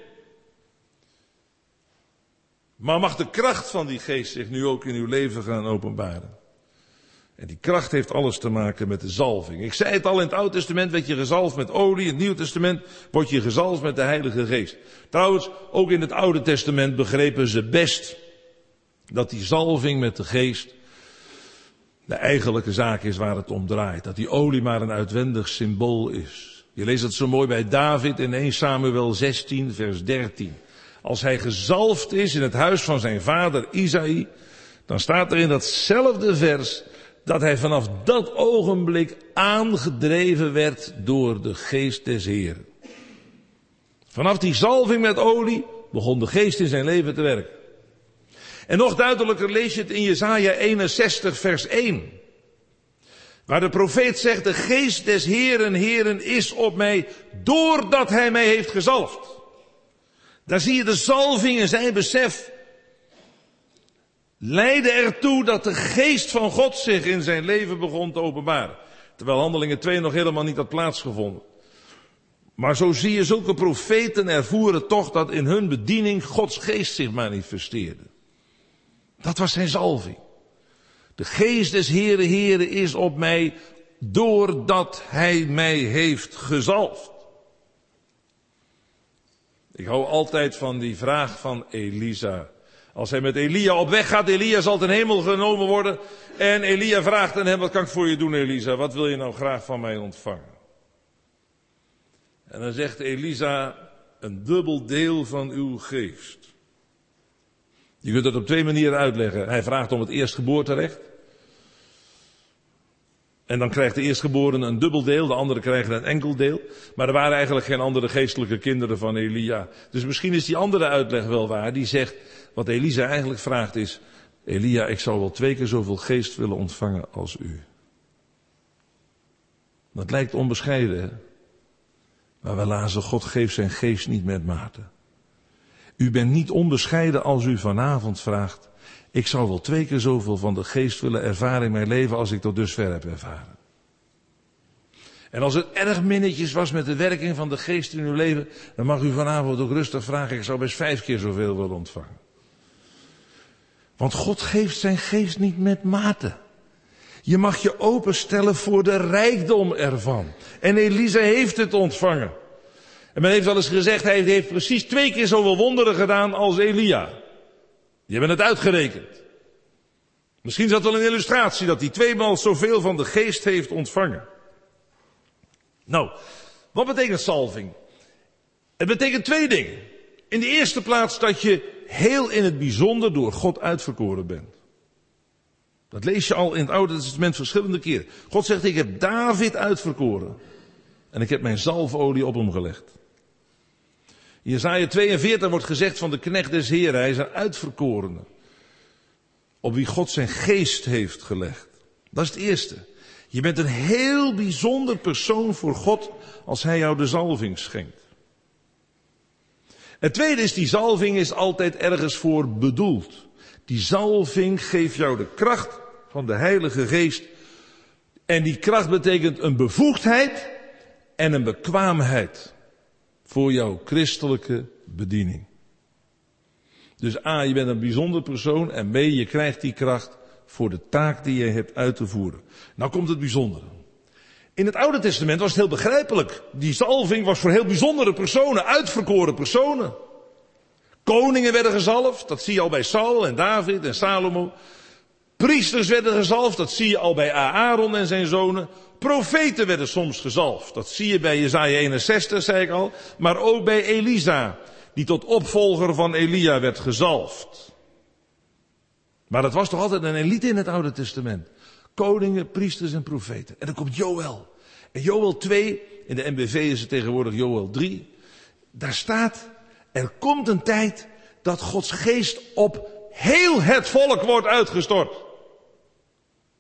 Maar mag de kracht van die Geest zich nu ook in uw leven gaan openbaren? En die kracht heeft alles te maken met de zalving. Ik zei het al, in het Oude Testament werd je gezalfd met olie. In het Nieuwe Testament word je gezalfd met de Heilige Geest. Trouwens, ook in het Oude Testament begrepen ze best dat die zalving met de Geest de eigenlijke zaak is waar het om draait. Dat die olie maar een uitwendig symbool is. Je leest het zo mooi bij David in 1 Samuel 16 vers 13. Als hij gezalfd is in het huis van zijn vader Isaï, dan staat er in datzelfde vers dat hij vanaf dat ogenblik aangedreven werd door de Geest des Heeren. Vanaf die zalving met olie begon de Geest in zijn leven te werken. En nog duidelijker lees je het in Jesaja 61 vers 1. Waar de profeet zegt, de Geest des Heeren is op mij, doordat hij mij heeft gezalfd. Daar zie je de zalving en zijn besef leidde ertoe dat de Geest van God zich in zijn leven begon te openbaren. Terwijl Handelingen 2 nog helemaal niet had plaatsgevonden. Maar zo zie je zulke profeten ervoeren toch dat in hun bediening Gods Geest zich manifesteerde. Dat was zijn zalving. De Geest des Heeren is op mij, doordat hij mij heeft gezalfd. Ik hou altijd van die vraag van Elisa. Als hij met Elia op weg gaat, Elia zal ten hemel genomen worden. En Elia vraagt aan hem, wat kan ik voor je doen, Elisa? Wat wil je nou graag van mij ontvangen? En dan zegt Elisa, een dubbel deel van uw geest. Je kunt het op 2 manieren uitleggen. Hij vraagt om het eerstgeboorterecht. En dan krijgt de eerstgeborene een dubbel deel, de anderen krijgen een enkel deel. Maar er waren eigenlijk geen andere geestelijke kinderen van Elia. Dus misschien is die andere uitleg wel waar. Die zegt, wat Elisa eigenlijk vraagt is, Elia, ik zou wel 2 keer zoveel geest willen ontvangen als u. Dat lijkt onbescheiden, hè? Maar we lazen, God geeft zijn geest niet met mate. U bent niet onbescheiden als u vanavond vraagt, ik zou wel 2 keer zoveel van de geest willen ervaren in mijn leven als ik tot dusver heb ervaren. En als het erg minnetjes was met de werking van de geest in uw leven, dan mag u vanavond ook rustig vragen, ik zou best 5 keer zoveel willen ontvangen. Want God geeft zijn geest niet met mate. Je mag je openstellen voor de rijkdom ervan. En Elisa heeft het ontvangen. En men heeft wel eens gezegd, hij heeft precies 2 keer zoveel wonderen gedaan als Elia. Die hebben het uitgerekend. Misschien is dat wel een illustratie dat hij 2 maal zoveel van de geest heeft ontvangen. Nou, wat betekent salving? Het betekent 2 dingen. In de eerste plaats dat je heel in het bijzonder door God uitverkoren bent. Dat lees je al in het Oude Testament verschillende keren. God zegt, ik heb David uitverkoren. En ik heb mijn zalfolie op hem gelegd. In Jesaja 42 wordt gezegd van de knecht des Heeren, hij is een uitverkorene. Op wie God zijn geest heeft gelegd. Dat is het eerste. Je bent een heel bijzonder persoon voor God als hij jou de zalving schenkt. Het tweede is, die zalving is altijd ergens voor bedoeld. Die zalving geeft jou de kracht van de Heilige Geest. En die kracht betekent een bevoegdheid en een bekwaamheid voor jouw christelijke bediening. Dus A, je bent een bijzonder persoon en B, je krijgt die kracht voor de taak die je hebt uit te voeren. Nou komt het bijzondere. In het Oude Testament was het heel begrijpelijk. Die zalving was voor heel bijzondere personen, uitverkoren personen. Koningen werden gezalfd, dat zie je al bij Saul en David en Salomo. Priesters werden gezalfd, dat zie je al bij Aaron en zijn zonen. Profeten werden soms gezalfd, dat zie je bij Jesaja 61, zei ik al. Maar ook bij Elisa, die tot opvolger van Elia werd gezalfd. Maar dat was toch altijd een elite in het Oude Testament. Koningen, priesters en profeten. En dan komt Joël. En Joël 2, in de NBV is het tegenwoordig Joël 3. Daar staat, er komt een tijd dat Gods geest op heel het volk wordt uitgestort.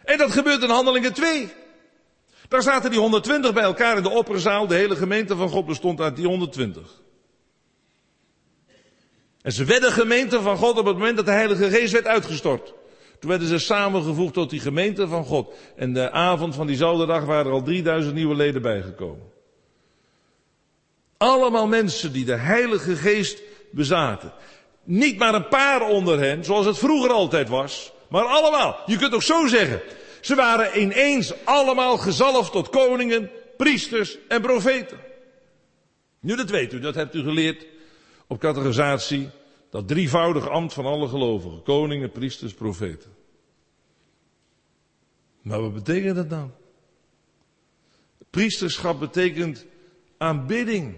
En dat gebeurt in Handelingen 2. Daar zaten die 120 bij elkaar in de opperzaal. De hele gemeente van God bestond uit die 120. En ze werden gemeente van God op het moment dat de Heilige Geest werd uitgestort. Toen werden ze samengevoegd tot die gemeente van God. En de avond van diezelfde dag waren er al 3000 nieuwe leden bijgekomen. Allemaal mensen die de Heilige Geest bezaten. Niet maar een paar onder hen, zoals het vroeger altijd was. Maar allemaal. Je kunt ook zo zeggen. Ze waren ineens allemaal gezalfd tot koningen, priesters en profeten. Nu dat weet u, dat hebt u geleerd op catechisatie. Dat drievoudig ambt van alle gelovigen. Koningen, priesters, profeten. Maar wat betekent dat nou? Priesterschap betekent aanbidding.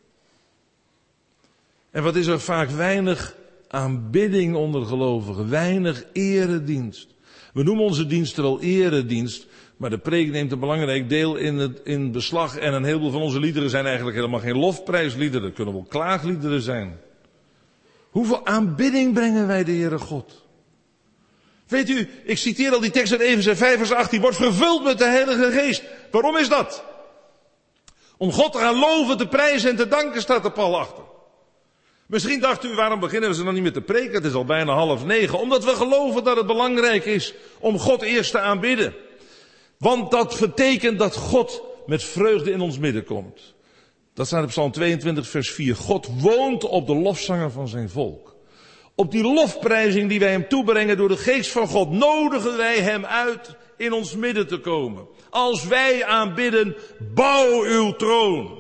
En wat is er vaak weinig aanbidding onder gelovigen. Weinig eredienst. We noemen onze dienst wel eredienst. Maar de preek neemt een belangrijk deel in beslag. En een heleboel van onze liederen zijn eigenlijk helemaal geen lofprijsliederen. Het kunnen wel klaagliederen zijn. Hoeveel aanbidding brengen wij de Heere God? Weet u, ik citeer al die tekst uit Efeze 5 vers 18. Wordt vervuld met de Heilige Geest. Waarom is dat? Om God te gaan loven, te prijzen en te danken, staat er Paul achter. Misschien dacht u, waarom beginnen we ze dan niet met te preken? Het is al bijna 8:30. Omdat we geloven dat het belangrijk is om God eerst te aanbidden. Want dat betekent dat God met vreugde in ons midden komt. Dat staat op Psalm 22 vers 4. God woont op de lofzangen van zijn volk. Op die lofprijzing die wij hem toebrengen door de geest van God, nodigen wij hem uit in ons midden te komen. Als wij aanbidden, bouw uw troon.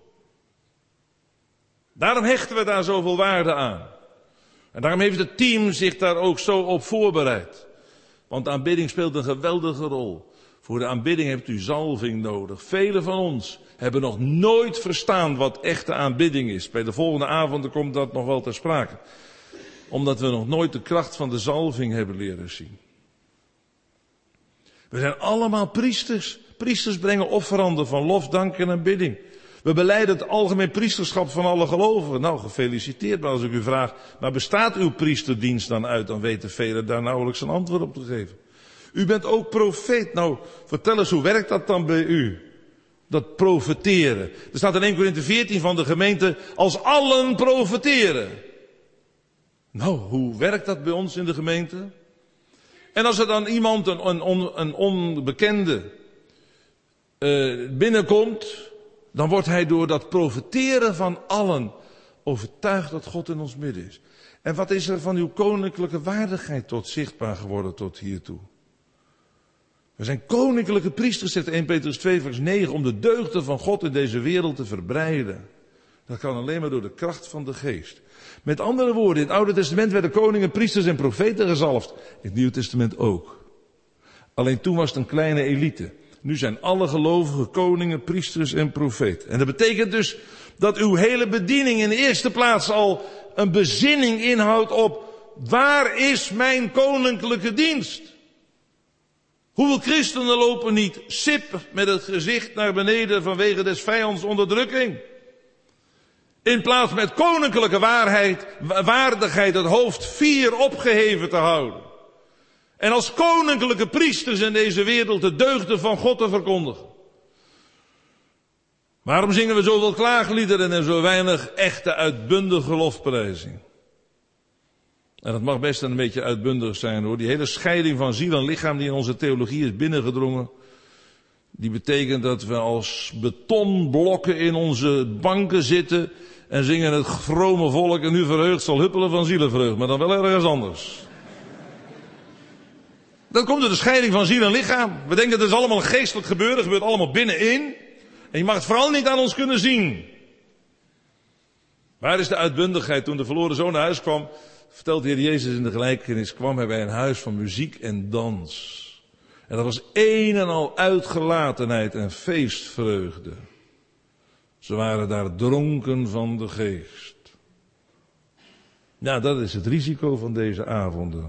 Daarom hechten we daar zoveel waarde aan. En daarom heeft het team zich daar ook zo op voorbereid. Want aanbidding speelt een geweldige rol. Voor de aanbidding hebt u zalving nodig. Velen van ons hebben nog nooit verstaan wat echte aanbidding is. Bij de volgende avonden komt dat nog wel ter sprake. Omdat we nog nooit de kracht van de zalving hebben leren zien. We zijn allemaal priesters. Priesters brengen offeranden van lof, dank en aanbidding. We belijden het algemeen priesterschap van alle gelovigen. Nou, gefeliciteerd, maar als ik u vraag, maar bestaat uw priesterdienst dan uit? Dan weten velen daar nauwelijks een antwoord op te geven. U bent ook profeet. Nou, vertel eens, hoe werkt dat dan bij u? Dat profeteren. Er staat in 1 Korinthe 14 van de gemeente, als allen profeteren. Nou, hoe werkt dat bij ons in de gemeente? En als er dan iemand, een onbekende, binnenkomt, dan wordt hij door dat profeteren van allen overtuigd dat God in ons midden is. En wat is er van uw koninklijke waardigheid tot zichtbaar geworden tot hiertoe? We zijn koninklijke priesters, zegt 1 Petrus 2 vers 9, om de deugden van God in deze wereld te verbreiden. Dat kan alleen maar door de kracht van de geest. Met andere woorden, in het Oude Testament werden koningen, priesters en profeten gezalfd. In het Nieuwe Testament ook. Alleen toen was het een kleine elite. Nu zijn alle gelovigen koningen, priesters en profeten. En dat betekent dus dat uw hele bediening in de eerste plaats al een bezinning inhoudt op, waar is mijn koninklijke dienst? Hoeveel christenen lopen niet sip met het gezicht naar beneden vanwege des vijands onderdrukking? In plaats met koninklijke waardigheid het hoofd fier opgeheven te houden. En als koninklijke priesters in deze wereld de deugden van God te verkondigen. Waarom zingen we zoveel klaagliederen en zo weinig echte uitbundige lofprijzing? En dat mag best een beetje uitbundig zijn hoor. Die hele scheiding van ziel en lichaam die in onze theologie is binnengedrongen. Die betekent dat we als betonblokken in onze banken zitten en zingen het vrome volk en nu verheugd zal huppelen van zielenvreugd. Maar dan wel ergens anders. Dan komt er de scheiding van ziel en lichaam. We denken dat is allemaal een geestelijk gebeuren. Dat gebeurt allemaal binnenin. En je mag het vooral niet aan ons kunnen zien. Waar is de uitbundigheid? Toen de verloren zoon naar huis kwam, vertelt de Heer Jezus in de gelijkenis, kwam hij bij een huis van muziek en dans. En dat was een en al uitgelatenheid en feestvreugde. Ze waren daar dronken van de geest. Nou, dat is het risico van deze avonden.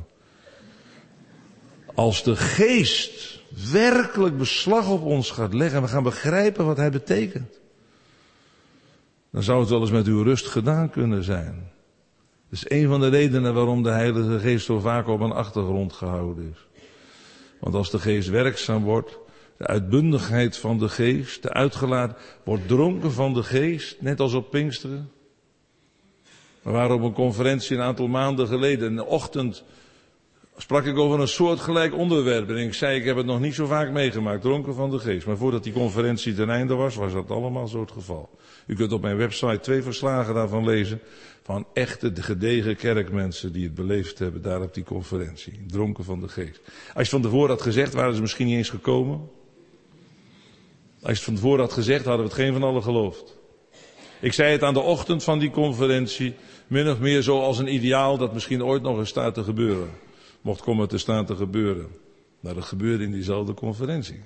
Als de geest werkelijk beslag op ons gaat leggen en we gaan begrijpen wat hij betekent, dan zou het wel eens met uw rust gedaan kunnen zijn. Dat is een van de redenen waarom de Heilige Geest zo vaak op een achtergrond gehouden is. Want als de geest werkzaam wordt, de uitbundigheid van de geest, de uitgelaten, wordt dronken van de geest, net als op Pinksteren. We waren op een conferentie een aantal maanden geleden. In de ochtend sprak ik over een soortgelijk onderwerp. En ik zei, ik heb het nog niet zo vaak meegemaakt, dronken van de geest. Maar voordat die conferentie ten einde was dat allemaal zo het geval. U kunt op mijn website 2 verslagen daarvan lezen. Van echte, gedegen kerkmensen die het beleefd hebben daar op die conferentie. Dronken van de geest. Als je van tevoren had gezegd, waren ze misschien niet eens gekomen. Als je het van tevoren had gezegd, hadden we het geen van allen geloofd. Ik zei het aan de ochtend van die conferentie, min of meer zo als een ideaal dat misschien ooit nog eens staat te gebeuren. Mocht komen te staan te gebeuren. Maar dat gebeurde in diezelfde conferentie.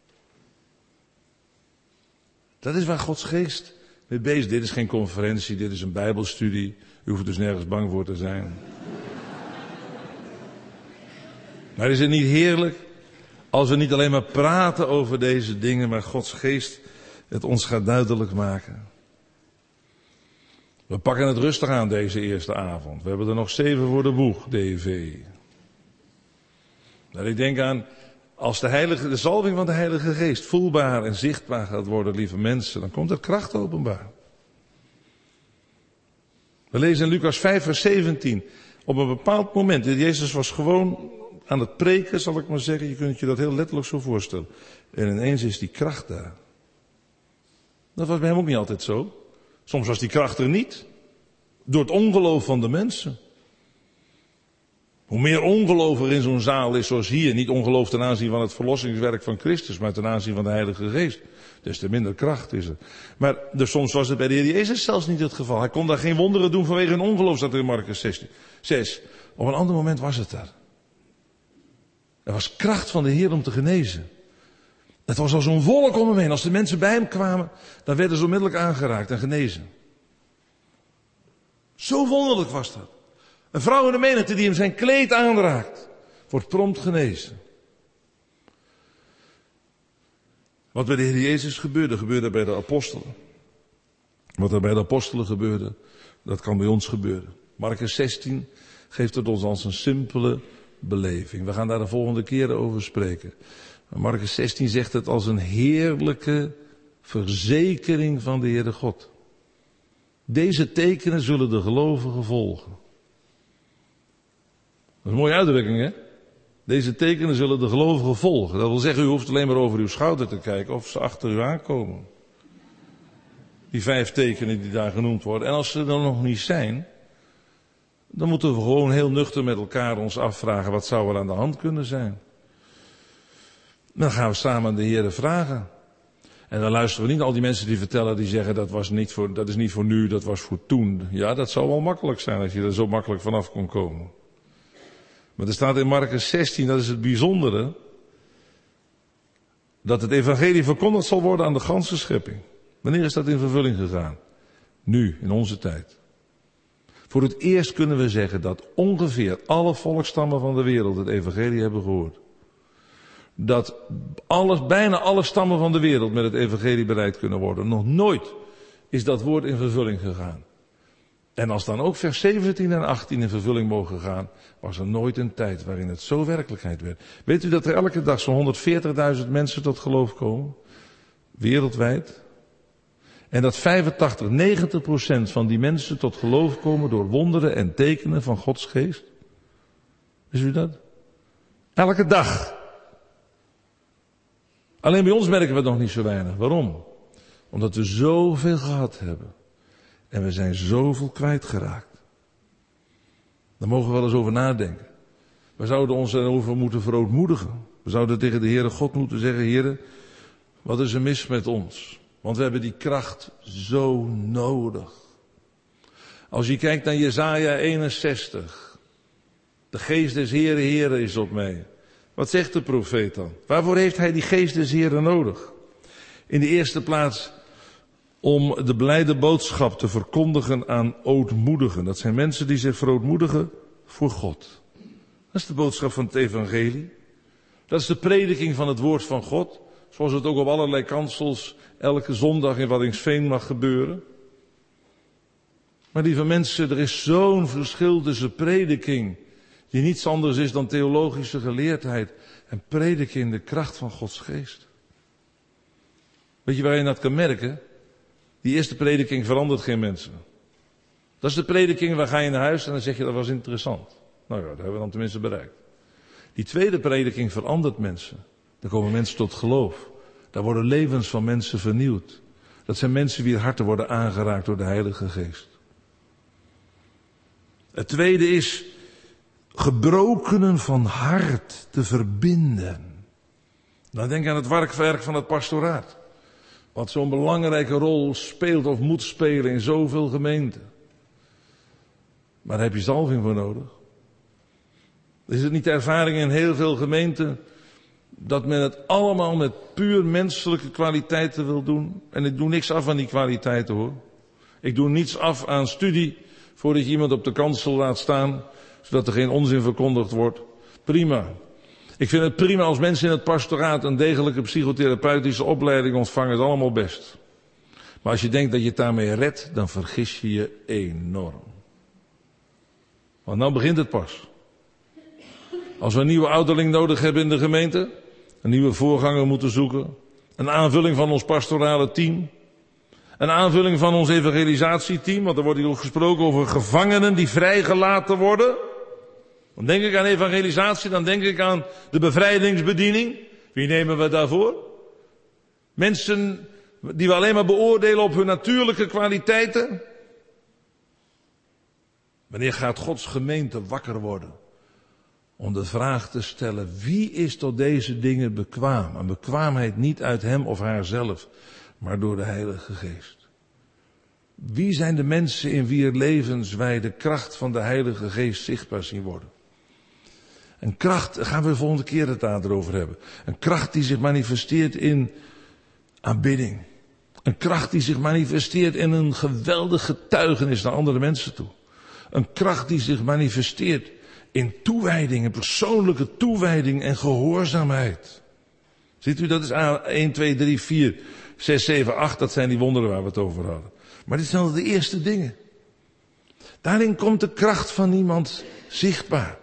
Dat is waar Gods geest mee bezig is. Dit is geen conferentie, dit is een bijbelstudie. U hoeft dus nergens bang voor te zijn. Maar is het niet heerlijk als we niet alleen maar praten over deze dingen, maar Gods geest het ons gaat duidelijk maken. We pakken het rustig aan deze eerste avond. We hebben er nog 7 voor de boeg, DV. Nou, ik denk aan, als de zalving van de Heilige Geest voelbaar en zichtbaar gaat worden, lieve mensen, dan komt er kracht openbaar. We lezen in Lucas 5 vers 17. Op een bepaald moment, Jezus was gewoon aan het preken, zal ik maar zeggen. Je kunt je dat heel letterlijk zo voorstellen. En ineens is die kracht daar. Dat was bij hem ook niet altijd zo. Soms was die kracht er niet. Door het ongeloof van de mensen. Hoe meer ongeloof er in zo'n zaal is zoals hier. Niet ongeloof ten aanzien van het verlossingswerk van Christus, maar ten aanzien van de Heilige Geest. Des te minder kracht is er. Maar dus soms was het bij de Heer Jezus zelfs niet het geval. Hij kon daar geen wonderen doen vanwege een ongeloof, staat er in Marcus 6. Op een ander moment was het daar. Er was kracht van de Heer om te genezen. Het was al zo'n volk om hem heen. Als de mensen bij hem kwamen, dan werden ze onmiddellijk aangeraakt en genezen. Zo wonderlijk was dat. Een vrouw in de menigte die hem zijn kleed aanraakt, wordt prompt genezen. Wat bij de Heer Jezus gebeurde, gebeurde bij de apostelen. Wat er bij de apostelen gebeurde, dat kan bij ons gebeuren. Marcus 16 geeft het ons als een simpele beleving. We gaan daar de volgende keren over spreken. Marcus 16 zegt het als een heerlijke verzekering van de Heere God. Deze tekenen zullen de gelovigen volgen. Dat is een mooie uitdrukking, hè? Deze tekenen zullen de gelovigen volgen. Dat wil zeggen, u hoeft alleen maar over uw schouder te kijken of ze achter u aankomen. Die 5 tekenen die daar genoemd worden. En als ze er nog niet zijn, dan moeten we gewoon heel nuchter met elkaar ons afvragen, wat zou er aan de hand kunnen zijn? Dan gaan we samen aan de Heere vragen. En dan luisteren we niet naar al die mensen die vertellen, die zeggen dat is niet voor nu, dat was voor toen. Ja, dat zou wel makkelijk zijn als je er zo makkelijk vanaf kon komen. Maar er staat in Marcus 16, dat is het bijzondere, dat het evangelie verkondigd zal worden aan de ganse schepping. Wanneer is dat in vervulling gegaan? Nu, in onze tijd. Voor het eerst kunnen we zeggen dat ongeveer alle volksstammen van de wereld het evangelie hebben gehoord. Dat bijna alle stammen van de wereld met het evangelie bereid kunnen worden. Nog nooit is dat woord in vervulling gegaan. En als dan ook vers 17 en 18 in vervulling mogen gaan, was er nooit een tijd waarin het zo werkelijkheid werd. Weet u dat er elke dag zo'n 140.000 mensen tot geloof komen? Wereldwijd. En dat 90% van die mensen tot geloof komen door wonderen en tekenen van Gods geest? Wist u dat? Elke dag. Alleen bij ons merken we het nog niet zo weinig. Waarom? Omdat we zoveel gehad hebben. En we zijn zoveel kwijtgeraakt. Daar mogen we wel eens over nadenken. We zouden ons erover moeten verootmoedigen. We zouden tegen de Heere God moeten zeggen, Heere, wat is er mis met ons? Want we hebben die kracht zo nodig. Als je kijkt naar Jesaja 61. De geest des Heere is op mij. Wat zegt de profeet dan? Waarvoor heeft hij die geest des Heeren nodig? In de eerste plaats om de blijde boodschap te verkondigen aan ootmoedigen. Dat zijn mensen die zich verootmoedigen voor God. Dat is de boodschap van het evangelie. Dat is de prediking van het woord van God. Zoals het ook op allerlei kansels elke zondag in Waddinxveen mag gebeuren. Maar lieve mensen, er is zo'n verschil tussen prediking Die niets anders is dan theologische geleerdheid en prediken in de kracht van Gods geest. Weet je waar je dat kan merken? Die eerste prediking verandert geen mensen. Dat is de prediking, waar ga je naar huis en dan zeg je dat was interessant. Nou ja, dat hebben we dan tenminste bereikt. Die tweede prediking verandert mensen. Dan komen mensen tot geloof. Daar worden levens van mensen vernieuwd. Dat zijn mensen wier harten worden aangeraakt door de Heilige Geest. Het tweede is gebrokenen van hart te verbinden. Dan denk aan het werk van het pastoraat. Wat zo'n belangrijke rol speelt of moet spelen in zoveel gemeenten. Maar daar heb je zalving voor nodig. Is het niet de ervaring in heel veel gemeenten dat men het allemaal met puur menselijke kwaliteiten wil doen? En ik doe niks af aan die kwaliteiten hoor. Ik doe niets af aan studie voordat je iemand op de kansel laat staan, zodat er geen onzin verkondigd wordt. Prima. Ik vind het prima als mensen in het pastoraat een degelijke psychotherapeutische opleiding ontvangen. Dat is allemaal best. Maar als je denkt dat je het daarmee redt, dan vergis je je enorm. Want nou begint het pas. Als we een nieuwe ouderling nodig hebben in de gemeente, een nieuwe voorganger moeten zoeken, een aanvulling van ons pastorale team, een aanvulling van ons evangelisatieteam, want er wordt hier ook gesproken over gevangenen die vrijgelaten worden. Dan denk ik aan evangelisatie, dan denk ik aan de bevrijdingsbediening. Wie nemen we daarvoor? Mensen die we alleen maar beoordelen op hun natuurlijke kwaliteiten. Wanneer gaat Gods gemeente wakker worden? Om de vraag te stellen, wie is tot deze dingen bekwaam? En bekwaamheid niet uit hem of haarzelf, maar door de Heilige Geest. Wie zijn de mensen in wier levens wij de kracht van de Heilige Geest zichtbaar zien worden? Een kracht, daar gaan we de volgende keer het daarover hebben. Een kracht die zich manifesteert in aanbidding. Een kracht die zich manifesteert in een geweldig getuigenis naar andere mensen toe. Een kracht die zich manifesteert in toewijding, in persoonlijke toewijding en gehoorzaamheid. Ziet u, dat is 1, 2, 3, 4, 6, 7, 8, dat zijn die wonderen waar we het over hadden. Maar dit zijn al de eerste dingen. Daarin komt de kracht van iemand zichtbaar.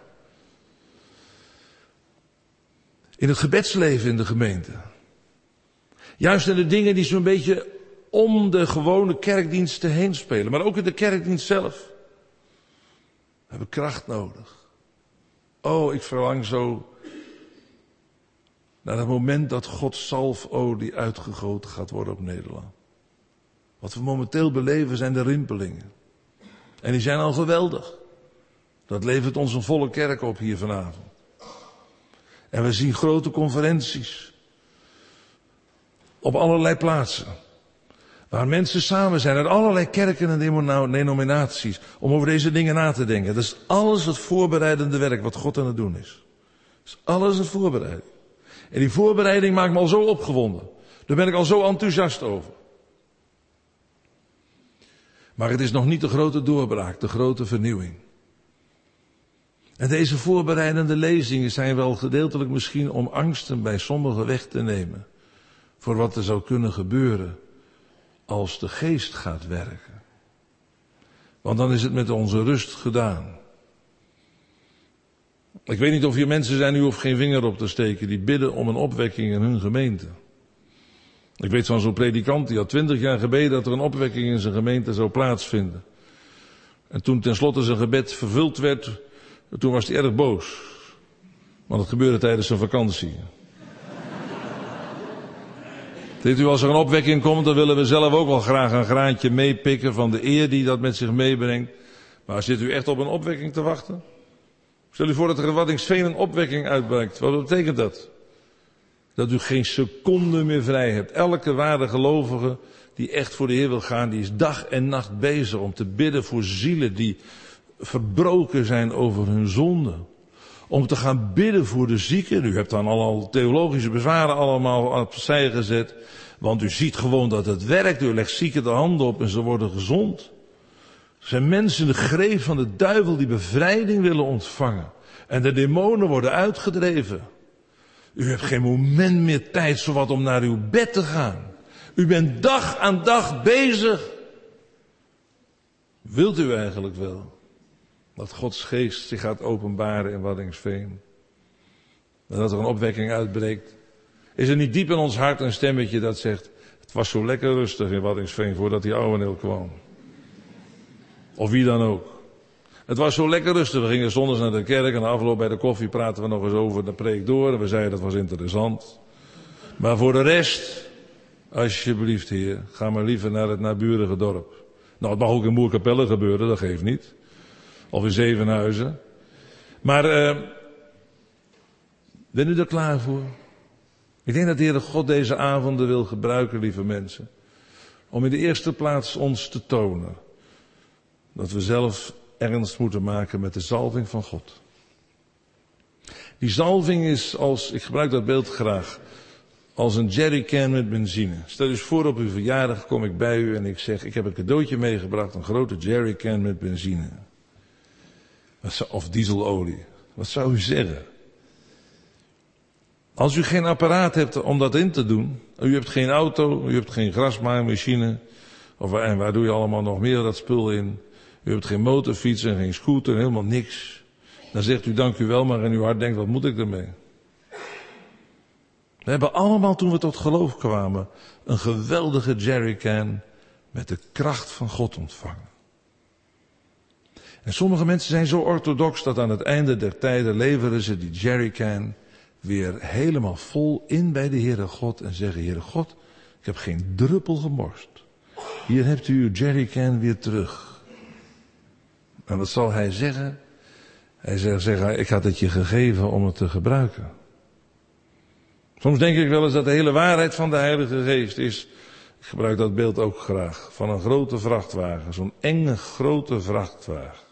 In het gebedsleven in de gemeente. Juist in de dingen die zo'n beetje om de gewone kerkdiensten heen spelen. Maar ook in de kerkdienst zelf. We hebben kracht nodig. Oh, ik verlang zo naar het moment dat Gods zalfolie uitgegoten gaat worden op Nederland. Wat we momenteel beleven zijn de rimpelingen. En die zijn al geweldig. Dat levert ons een volle kerk op hier vanavond. En we zien grote conferenties. Op allerlei plaatsen. Waar mensen samen zijn uit allerlei kerken en denominaties. Om over deze dingen na te denken. Dat is alles het voorbereidende werk wat God aan het doen is. Dat is alles het voorbereiding. En die voorbereiding maakt me al zo opgewonden. Daar ben ik al zo enthousiast over. Maar het is nog niet de grote doorbraak, de grote vernieuwing. En deze voorbereidende lezingen zijn wel gedeeltelijk misschien om angsten bij sommigen weg te nemen. Voor wat er zou kunnen gebeuren als de geest gaat werken. Want dan is het met onze rust gedaan. Ik weet niet of hier mensen zijn, u hoeft geen vinger op te steken, die bidden om een opwekking in hun gemeente. Ik weet van zo'n predikant, die had 20 jaar gebeden dat er een opwekking in zijn gemeente zou plaatsvinden. En toen tenslotte zijn gebed vervuld werd, toen was hij erg boos. Want het gebeurde tijdens zijn vakantie. Weet u, als er een opwekking komt, dan willen we zelf ook wel graag een graantje meepikken van de eer die dat met zich meebrengt. Maar zit u echt op een opwekking te wachten? Stel u voor dat er in Waddinxveen een opwekking uitbreekt. Wat betekent dat? Dat u geen seconde meer vrij hebt. Elke ware gelovige die echt voor de Heer wil gaan, die is dag en nacht bezig om te bidden voor zielen die verbroken zijn over hun zonde. Om te gaan bidden voor de zieken. U hebt dan al theologische bezwaren allemaal opzij gezet. Want u ziet gewoon dat het werkt. U legt zieken de handen op en ze worden gezond. Er zijn mensen in de greep van de duivel die bevrijding willen ontvangen. En de demonen worden uitgedreven. U hebt geen moment meer tijd zowat om naar uw bed te gaan. U bent dag aan dag bezig. Wilt u eigenlijk wel? Dat Gods geest zich gaat openbaren in Waddinxveen. En dat er een opwekking uitbreekt. Is er niet diep in ons hart een stemmetje dat zegt, het was zo lekker rustig in Waddinxveen voordat die Ouweneel kwam. Of wie dan ook. Het was zo lekker rustig. We gingen zondags naar de kerk en na afloop bij de koffie praten we nog eens over de preek door. En we zeiden dat was interessant. Maar voor de rest, alsjeblieft Heer, ga maar liever naar het naburige dorp. Nou, het mag ook in Moerkapelle gebeuren, dat geeft niet. Of in Zevenhuizen. Maar, ben u er klaar voor? Ik denk dat de Heere God deze avonden wil gebruiken, lieve mensen. Om in de eerste plaats ons te tonen. Dat we zelf ernst moeten maken met de zalving van God. Die zalving is als, ik gebruik dat beeld graag, als een jerrycan met benzine. Stel u eens voor, op uw verjaardag kom ik bij u en ik zeg, ik heb een cadeautje meegebracht, een grote jerrycan met benzine. Of dieselolie. Wat zou u zeggen? Als u geen apparaat hebt om dat in te doen, u hebt geen auto, u hebt geen grasmaaimachine, en waar doe je allemaal nog meer dat spul in? U hebt geen motorfiets en geen scooter, helemaal niks. Dan zegt u dank u wel, maar in uw hart denkt, wat moet ik ermee? We hebben allemaal, toen we tot geloof kwamen, een geweldige jerrycan met de kracht van God ontvangen. En sommige mensen zijn zo orthodox dat aan het einde der tijden leveren ze die jerrycan weer helemaal vol in bij de Heere God en zeggen, Heere God, ik heb geen druppel gemorst. Hier hebt u uw jerrycan weer terug. En wat zal hij zeggen? Hij zegt, ik had het je gegeven om het te gebruiken. Soms denk ik wel eens dat de hele waarheid van de Heilige Geest is, ik gebruik dat beeld ook graag, van een grote vrachtwagen, zo'n enge grote vrachtwagen.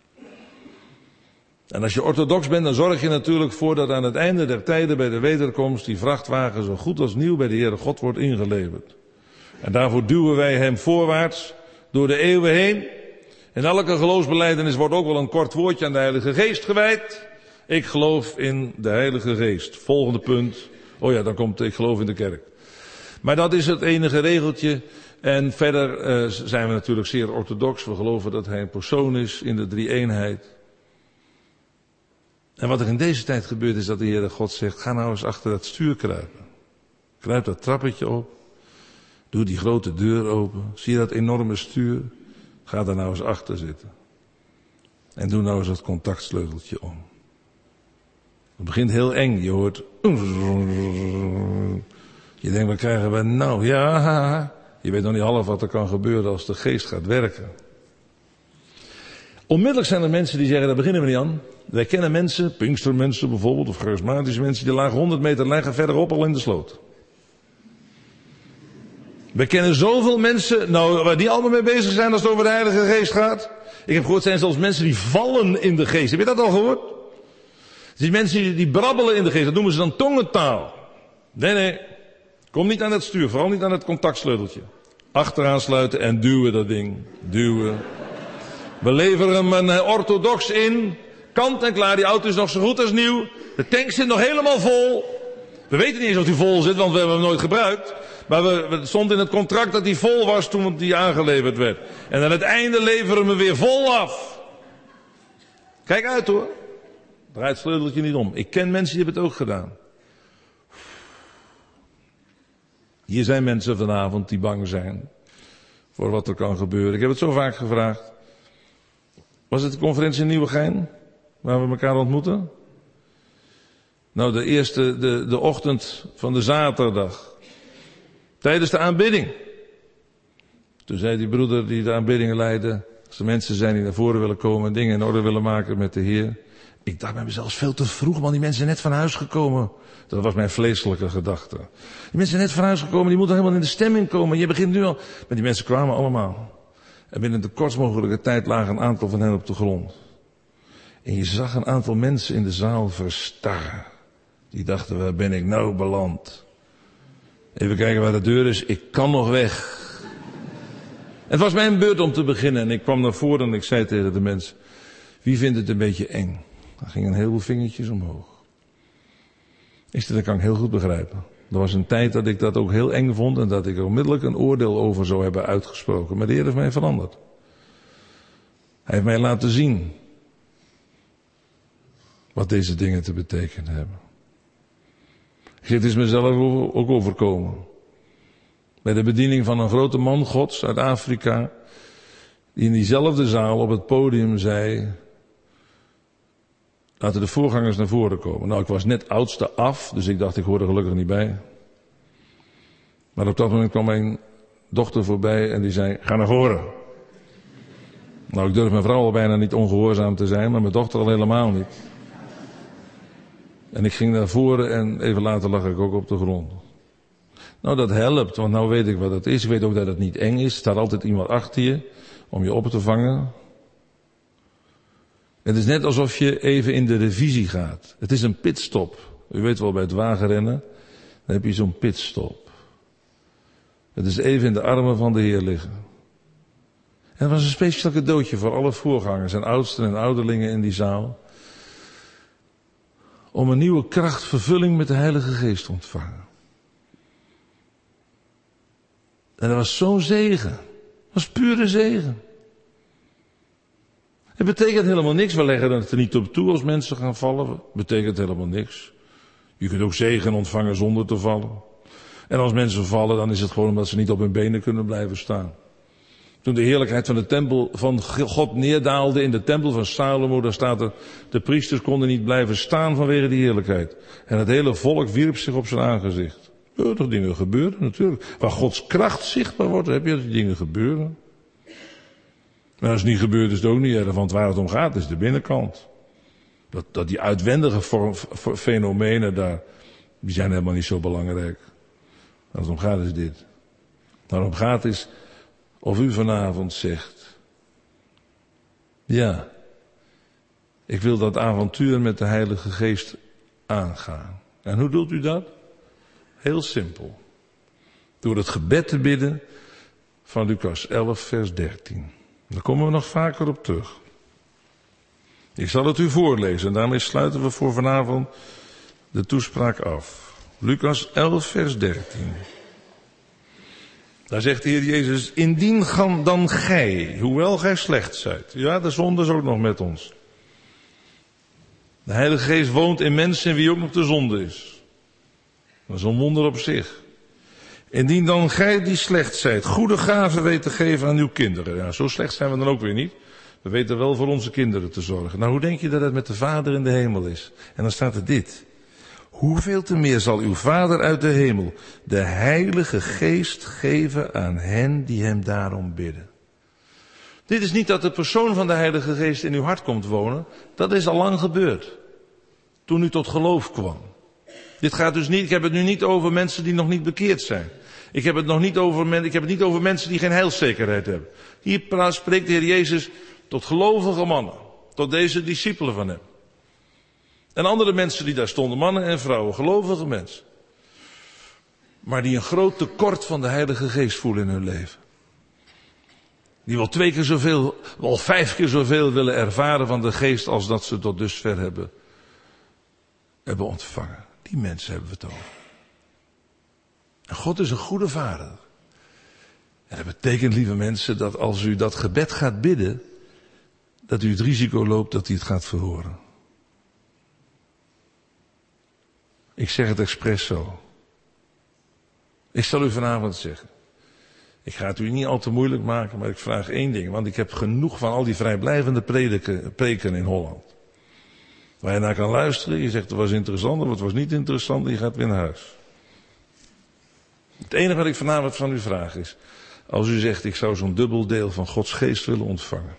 En als je orthodox bent, dan zorg je natuurlijk voor dat aan het einde der tijden bij de wederkomst die vrachtwagen zo goed als nieuw bij de Heere God wordt ingeleverd. En daarvoor duwen wij hem voorwaarts door de eeuwen heen. In elke geloofsbelijdenis wordt ook wel een kort woordje aan de Heilige Geest gewijd. Ik geloof in de Heilige Geest. Volgende punt. Oh ja, dan komt ik geloof in de kerk. Maar dat is het enige regeltje. En verder zijn we natuurlijk zeer orthodox. We geloven dat hij een persoon is in de drie-eenheid. En wat er in deze tijd gebeurt is dat de Heere God zegt, ga nou eens achter dat stuur kruipen. Kruip dat trappetje op. Doe die grote deur open. Zie je dat enorme stuur? Ga daar nou eens achter zitten. En doe nou eens dat contactsleuteltje om. Het begint heel eng. Je hoort. Je denkt, wat krijgen we nou? Ja, je weet nog niet half wat er kan gebeuren als de geest gaat werken. Onmiddellijk zijn er mensen die zeggen, daar beginnen we niet aan. Wij kennen mensen, Pinkstermensen bijvoorbeeld, of charismatische mensen, die lagen 100 meter verderop al in de sloot. We kennen zoveel mensen, nou, waar die allemaal mee bezig zijn als het over de Heilige Geest gaat. Ik heb gehoord, zijn zelfs mensen die vallen in de geest. Heb je dat al gehoord? Die mensen die brabbelen in de geest, dat noemen ze dan tongentaal. Nee, kom niet aan het stuur, vooral niet aan het contactsleuteltje. Achteraan sluiten en duwen dat ding. Duwen. We leveren hem een orthodox in. Kant en klaar, die auto is nog zo goed als nieuw. De tank zit nog helemaal vol. We weten niet eens of die vol zit, want we hebben hem nooit gebruikt. Maar het stond in het contract dat die vol was toen die aangeleverd werd. En aan het einde leveren we hem weer vol af. Kijk uit hoor. Draai het sleuteltje niet om. Ik ken mensen die hebben het ook gedaan. Hier zijn mensen vanavond die bang zijn voor wat er kan gebeuren. Ik heb het zo vaak gevraagd. Was het de conferentie in Nieuwegein? Waar we elkaar ontmoeten? Nou, de ochtend van de zaterdag. Tijdens de aanbidding. Toen zei die broeder die de aanbiddingen leidde, als er mensen zijn die naar voren willen komen en dingen in orde willen maken met de Heer. Ik dacht bij mezelf, veel te vroeg, man, die mensen zijn net van huis gekomen. Dat was mijn vleeselijke gedachte. Die mensen zijn net van huis gekomen, die moeten helemaal in de stemming komen. Je begint nu al. Maar die mensen kwamen allemaal. En binnen de kortst mogelijke tijd lagen een aantal van hen op de grond. En je zag een aantal mensen in de zaal verstarren. Die dachten, waar ben ik nou beland? Even kijken waar de deur is, ik kan nog weg. Het was mijn beurt om te beginnen en ik kwam naar voren en ik zei tegen de mensen, wie vindt het een beetje eng? Er gingen een heleboel vingertjes omhoog. Dat kan ik heel goed begrijpen. Er was een tijd dat ik dat ook heel eng vond en dat ik er onmiddellijk een oordeel over zou hebben uitgesproken. Maar de Heer heeft mij veranderd. Hij heeft mij laten zien wat deze dingen te betekenen hebben. Het is mezelf ook overkomen. Bij de bediening van een grote man Gods uit Afrika, die in diezelfde zaal op het podium zei, laten de voorgangers naar voren komen. Nou, ik was net oudste af, dus ik dacht, ik hoor er gelukkig niet bij. Maar op dat moment kwam mijn dochter voorbij en die zei, ga naar voren. Nou, ik durf mijn vrouw al bijna niet ongehoorzaam te zijn, maar mijn dochter al helemaal niet. En ik ging naar voren en even later lag ik ook op de grond. Nou, dat helpt, want nou weet ik wat het is. Ik weet ook dat het niet eng is. Er staat altijd iemand achter je om je op te vangen. Het is net alsof je even in de revisie gaat. Het is een pitstop. U weet wel, bij het wagenrennen, dan heb je zo'n pitstop. Het is even in de armen van de Heer liggen. En het was een speciaal cadeautje voor alle voorgangers en oudsten en ouderlingen in die zaal. Om een nieuwe kracht, vervulling met de Heilige Geest te ontvangen. En dat was zo'n zegen. Dat was pure zegen. Het betekent helemaal niks. We leggen het er niet op toe als mensen gaan vallen. Het betekent helemaal niks. Je kunt ook zegen ontvangen zonder te vallen. En als mensen vallen, dan is het gewoon omdat ze niet op hun benen kunnen blijven staan. Toen de heerlijkheid van de tempel van God neerdaalde in de tempel van Salomo, daar staat er, de priesters konden niet blijven staan vanwege die heerlijkheid. En het hele volk wierp zich op zijn aangezicht. Ja, toch dingen gebeuren natuurlijk. Waar Gods kracht zichtbaar wordt, heb je dat die dingen gebeuren. Maar als het niet gebeurt, is het ook niet erg, want waar het om gaat is de binnenkant. Dat die uitwendige fenomenen daar, die zijn helemaal niet zo belangrijk. Waar het om gaat is dit. Waar het om gaat is of u vanavond zegt, ja, ik wil dat avontuur met de Heilige Geest aangaan. En hoe doet u dat? Heel simpel. Door het gebed te bidden van Lucas 11 vers 13. Daar komen we nog vaker op terug. Ik zal het u voorlezen en daarmee sluiten we voor vanavond de toespraak af. Lucas 11 vers 13. Daar zegt de Heer Jezus, indien dan gij, hoewel gij slecht zijt. Ja, de zonde is ook nog met ons. De Heilige Geest woont in mensen in wie ook nog de zonde is. Dat is een wonder op zich. Indien dan gij die slecht zijt, goede gaven weet te geven aan uw kinderen. Ja, zo slecht zijn we dan ook weer niet. We weten wel voor onze kinderen te zorgen. Nou, hoe denk je dat het met de Vader in de hemel is? En dan staat er dit. Hoeveel te meer zal uw Vader uit de hemel de Heilige Geest geven aan hen die hem daarom bidden. Dit is niet dat de persoon van de Heilige Geest in uw hart komt wonen. Dat is al lang gebeurd. Toen u tot geloof kwam. Dit gaat dus niet, ik heb het nu niet over mensen die nog niet bekeerd zijn. Ik heb het niet over mensen die geen heilszekerheid hebben. Hier spreekt de Heer Jezus tot gelovige mannen. Tot deze discipelen van hem. En andere mensen die daar stonden, mannen en vrouwen, gelovige mensen. Maar die een groot tekort van de Heilige Geest voelen in hun leven. Die wel 2 keer zoveel, wel 5 keer zoveel willen ervaren van de Geest als dat ze tot dusver hebben ontvangen. Die mensen hebben we het over. En God is een goede Vader. En dat betekent, lieve mensen, dat als u dat gebed gaat bidden, dat u het risico loopt dat hij het gaat verhoren. Ik zeg het expres zo. Ik zal u vanavond zeggen. Ik ga het u niet al te moeilijk maken, maar ik vraag 1 ding. Want ik heb genoeg van al die vrijblijvende preken in Holland. Waar je naar kan luisteren. Je zegt het was interessant of het was niet interessant en je gaat weer naar huis. Het enige wat ik vanavond van u vraag is. Als u zegt ik zou zo'n dubbel deel van Gods geest willen ontvangen.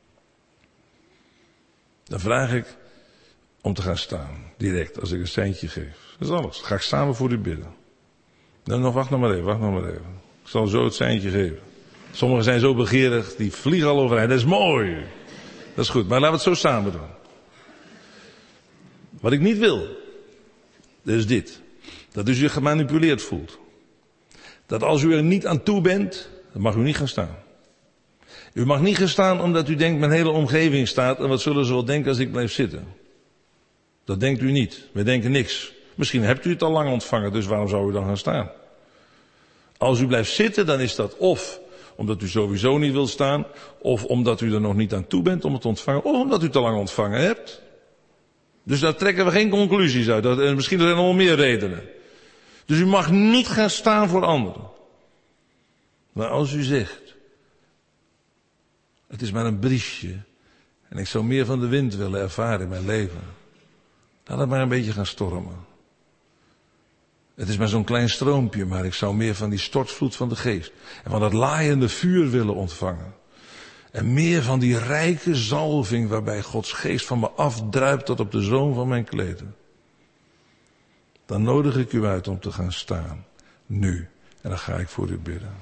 Dan vraag ik om te gaan staan. Direct als ik een seintje geef. Dat is alles. Dan ga ik samen voor u bidden. Dan wacht nog maar even. Ik zal zo het seintje geven. Sommigen zijn zo begeerig, die vliegen al overheen. Dat is mooi. Dat is goed, maar laten we het zo samen doen. Wat ik niet wil, dat is dit. Dat u zich gemanipuleerd voelt. Dat als u er niet aan toe bent, dan mag u niet gaan staan. U mag niet gaan staan omdat u denkt mijn hele omgeving staat en wat zullen ze wel denken als ik blijf zitten. Dat denkt u niet. Wij denken niks. Misschien hebt u het al lang ontvangen, dus waarom zou u dan gaan staan? Als u blijft zitten, dan is dat of omdat u sowieso niet wilt staan, of omdat u er nog niet aan toe bent om het te ontvangen, of omdat u het al lang ontvangen hebt. Dus daar trekken we geen conclusies uit. Misschien zijn er nog meer redenen. Dus u mag niet gaan staan voor anderen. Maar als u zegt, het is maar een briesje en ik zou meer van de wind willen ervaren in mijn leven. Laat het maar een beetje gaan stormen. Het is maar zo'n klein stroompje, maar ik zou meer van die stortvloed van de geest en van dat laaiende vuur willen ontvangen. En meer van die rijke zalving waarbij Gods geest van me afdruipt tot op de zoom van mijn kleden. Dan nodig ik u uit om te gaan staan. Nu. En dan ga ik voor u bidden.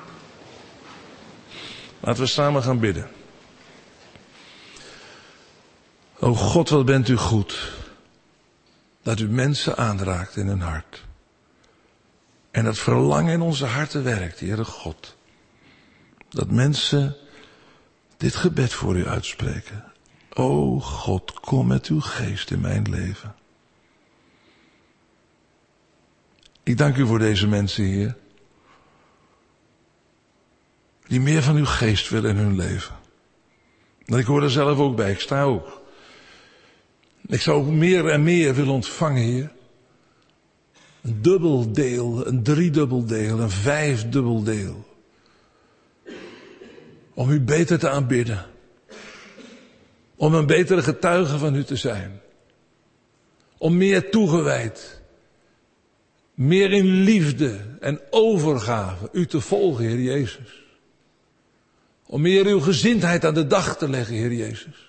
Laten we samen gaan bidden. O God, wat bent u goed. Dat u mensen aanraakt in hun hart. En dat verlangen in onze harten werkt, Heere God. Dat mensen dit gebed voor u uitspreken. O God, kom met uw geest in mijn leven. Ik dank u voor deze mensen, Heer. Die meer van uw geest willen in hun leven. En ik hoor er zelf ook bij, ik sta ook. Ik zou ook meer en meer willen ontvangen, Heer. Een dubbel deel, een driedubbel deel, een vijfdubbel deel. Om u beter te aanbidden. Om een betere getuige van u te zijn. Om meer toegewijd. Meer in liefde en overgave u te volgen, Heer Jezus. Om meer uw gezindheid aan de dag te leggen, Heer Jezus.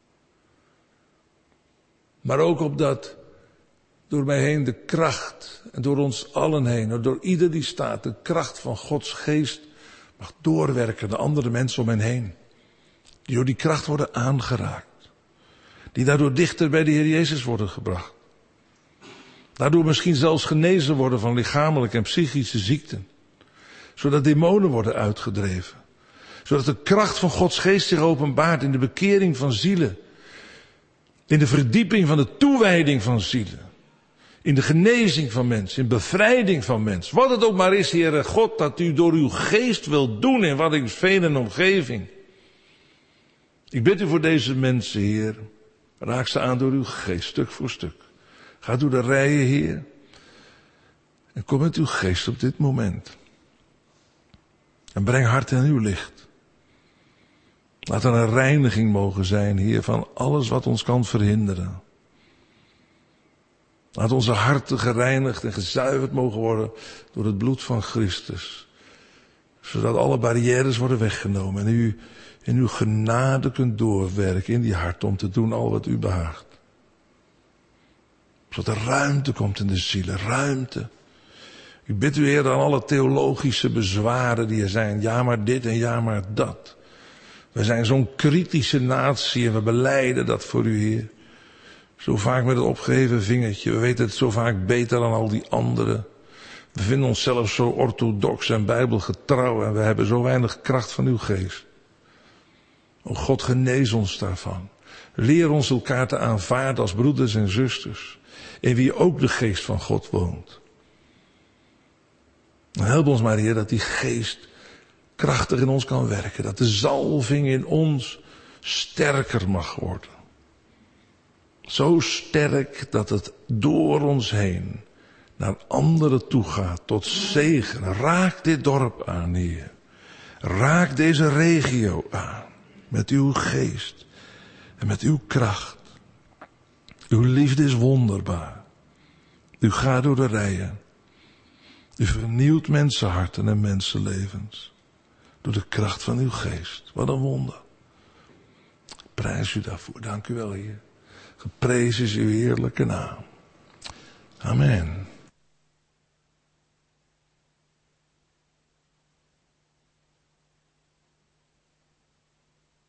Maar ook opdat door mij heen de kracht, en door ons allen heen, door ieder die staat, de kracht van Gods geest mag doorwerken naar andere mensen om hen heen. Die door die kracht worden aangeraakt. Die daardoor dichter bij de Heer Jezus worden gebracht. Daardoor misschien zelfs genezen worden van lichamelijke en psychische ziekten. Zodat demonen worden uitgedreven. Zodat de kracht van Gods geest zich openbaart in de bekering van zielen. In de verdieping van de toewijding van zielen. In de genezing van mensen, in bevrijding van mensen. Wat het ook maar is, Heere God, dat u door uw geest wilt doen in Waddinxveen en omgeving. Ik bid u voor deze mensen, Heer. Raak ze aan door uw geest, stuk voor stuk. Ga door de rijen, Heer. En kom met uw geest op dit moment. En breng hart in uw licht. Laat er een reiniging mogen zijn, Heer, van alles wat ons kan verhinderen. Laat onze harten gereinigd en gezuiverd mogen worden door het bloed van Christus. Zodat alle barrières worden weggenomen en u in uw genade kunt doorwerken in die hart om te doen al wat u behaagt. Zodat er ruimte komt in de zielen, ruimte. Ik bid u, Heer, aan alle theologische bezwaren die er zijn. Ja, maar dit en ja, maar dat. We zijn zo'n kritische natie en we belijden dat voor u, Heer. Zo vaak met het opgeheven vingertje. We weten het zo vaak beter dan al die anderen. We vinden onszelf zo orthodox en bijbelgetrouw en we hebben zo weinig kracht van uw geest. O God, genees ons daarvan. Leer ons elkaar te aanvaarden als broeders en zusters. In wie ook de geest van God woont. En help ons maar, Heer, dat die geest krachtig in ons kan werken. Dat de zalving in ons sterker mag worden. Zo sterk dat het door ons heen naar anderen toe gaat tot zegen. Raak dit dorp aan, Heer. Raak deze regio aan. Met uw geest en met uw kracht. Uw liefde is wonderbaar. U gaat door de rijen. U vernieuwt mensenharten en mensenlevens. Door de kracht van uw geest. Wat een wonder. Prijs u daarvoor. Dank u wel, Heer. Geprezen is uw heerlijke naam. Amen.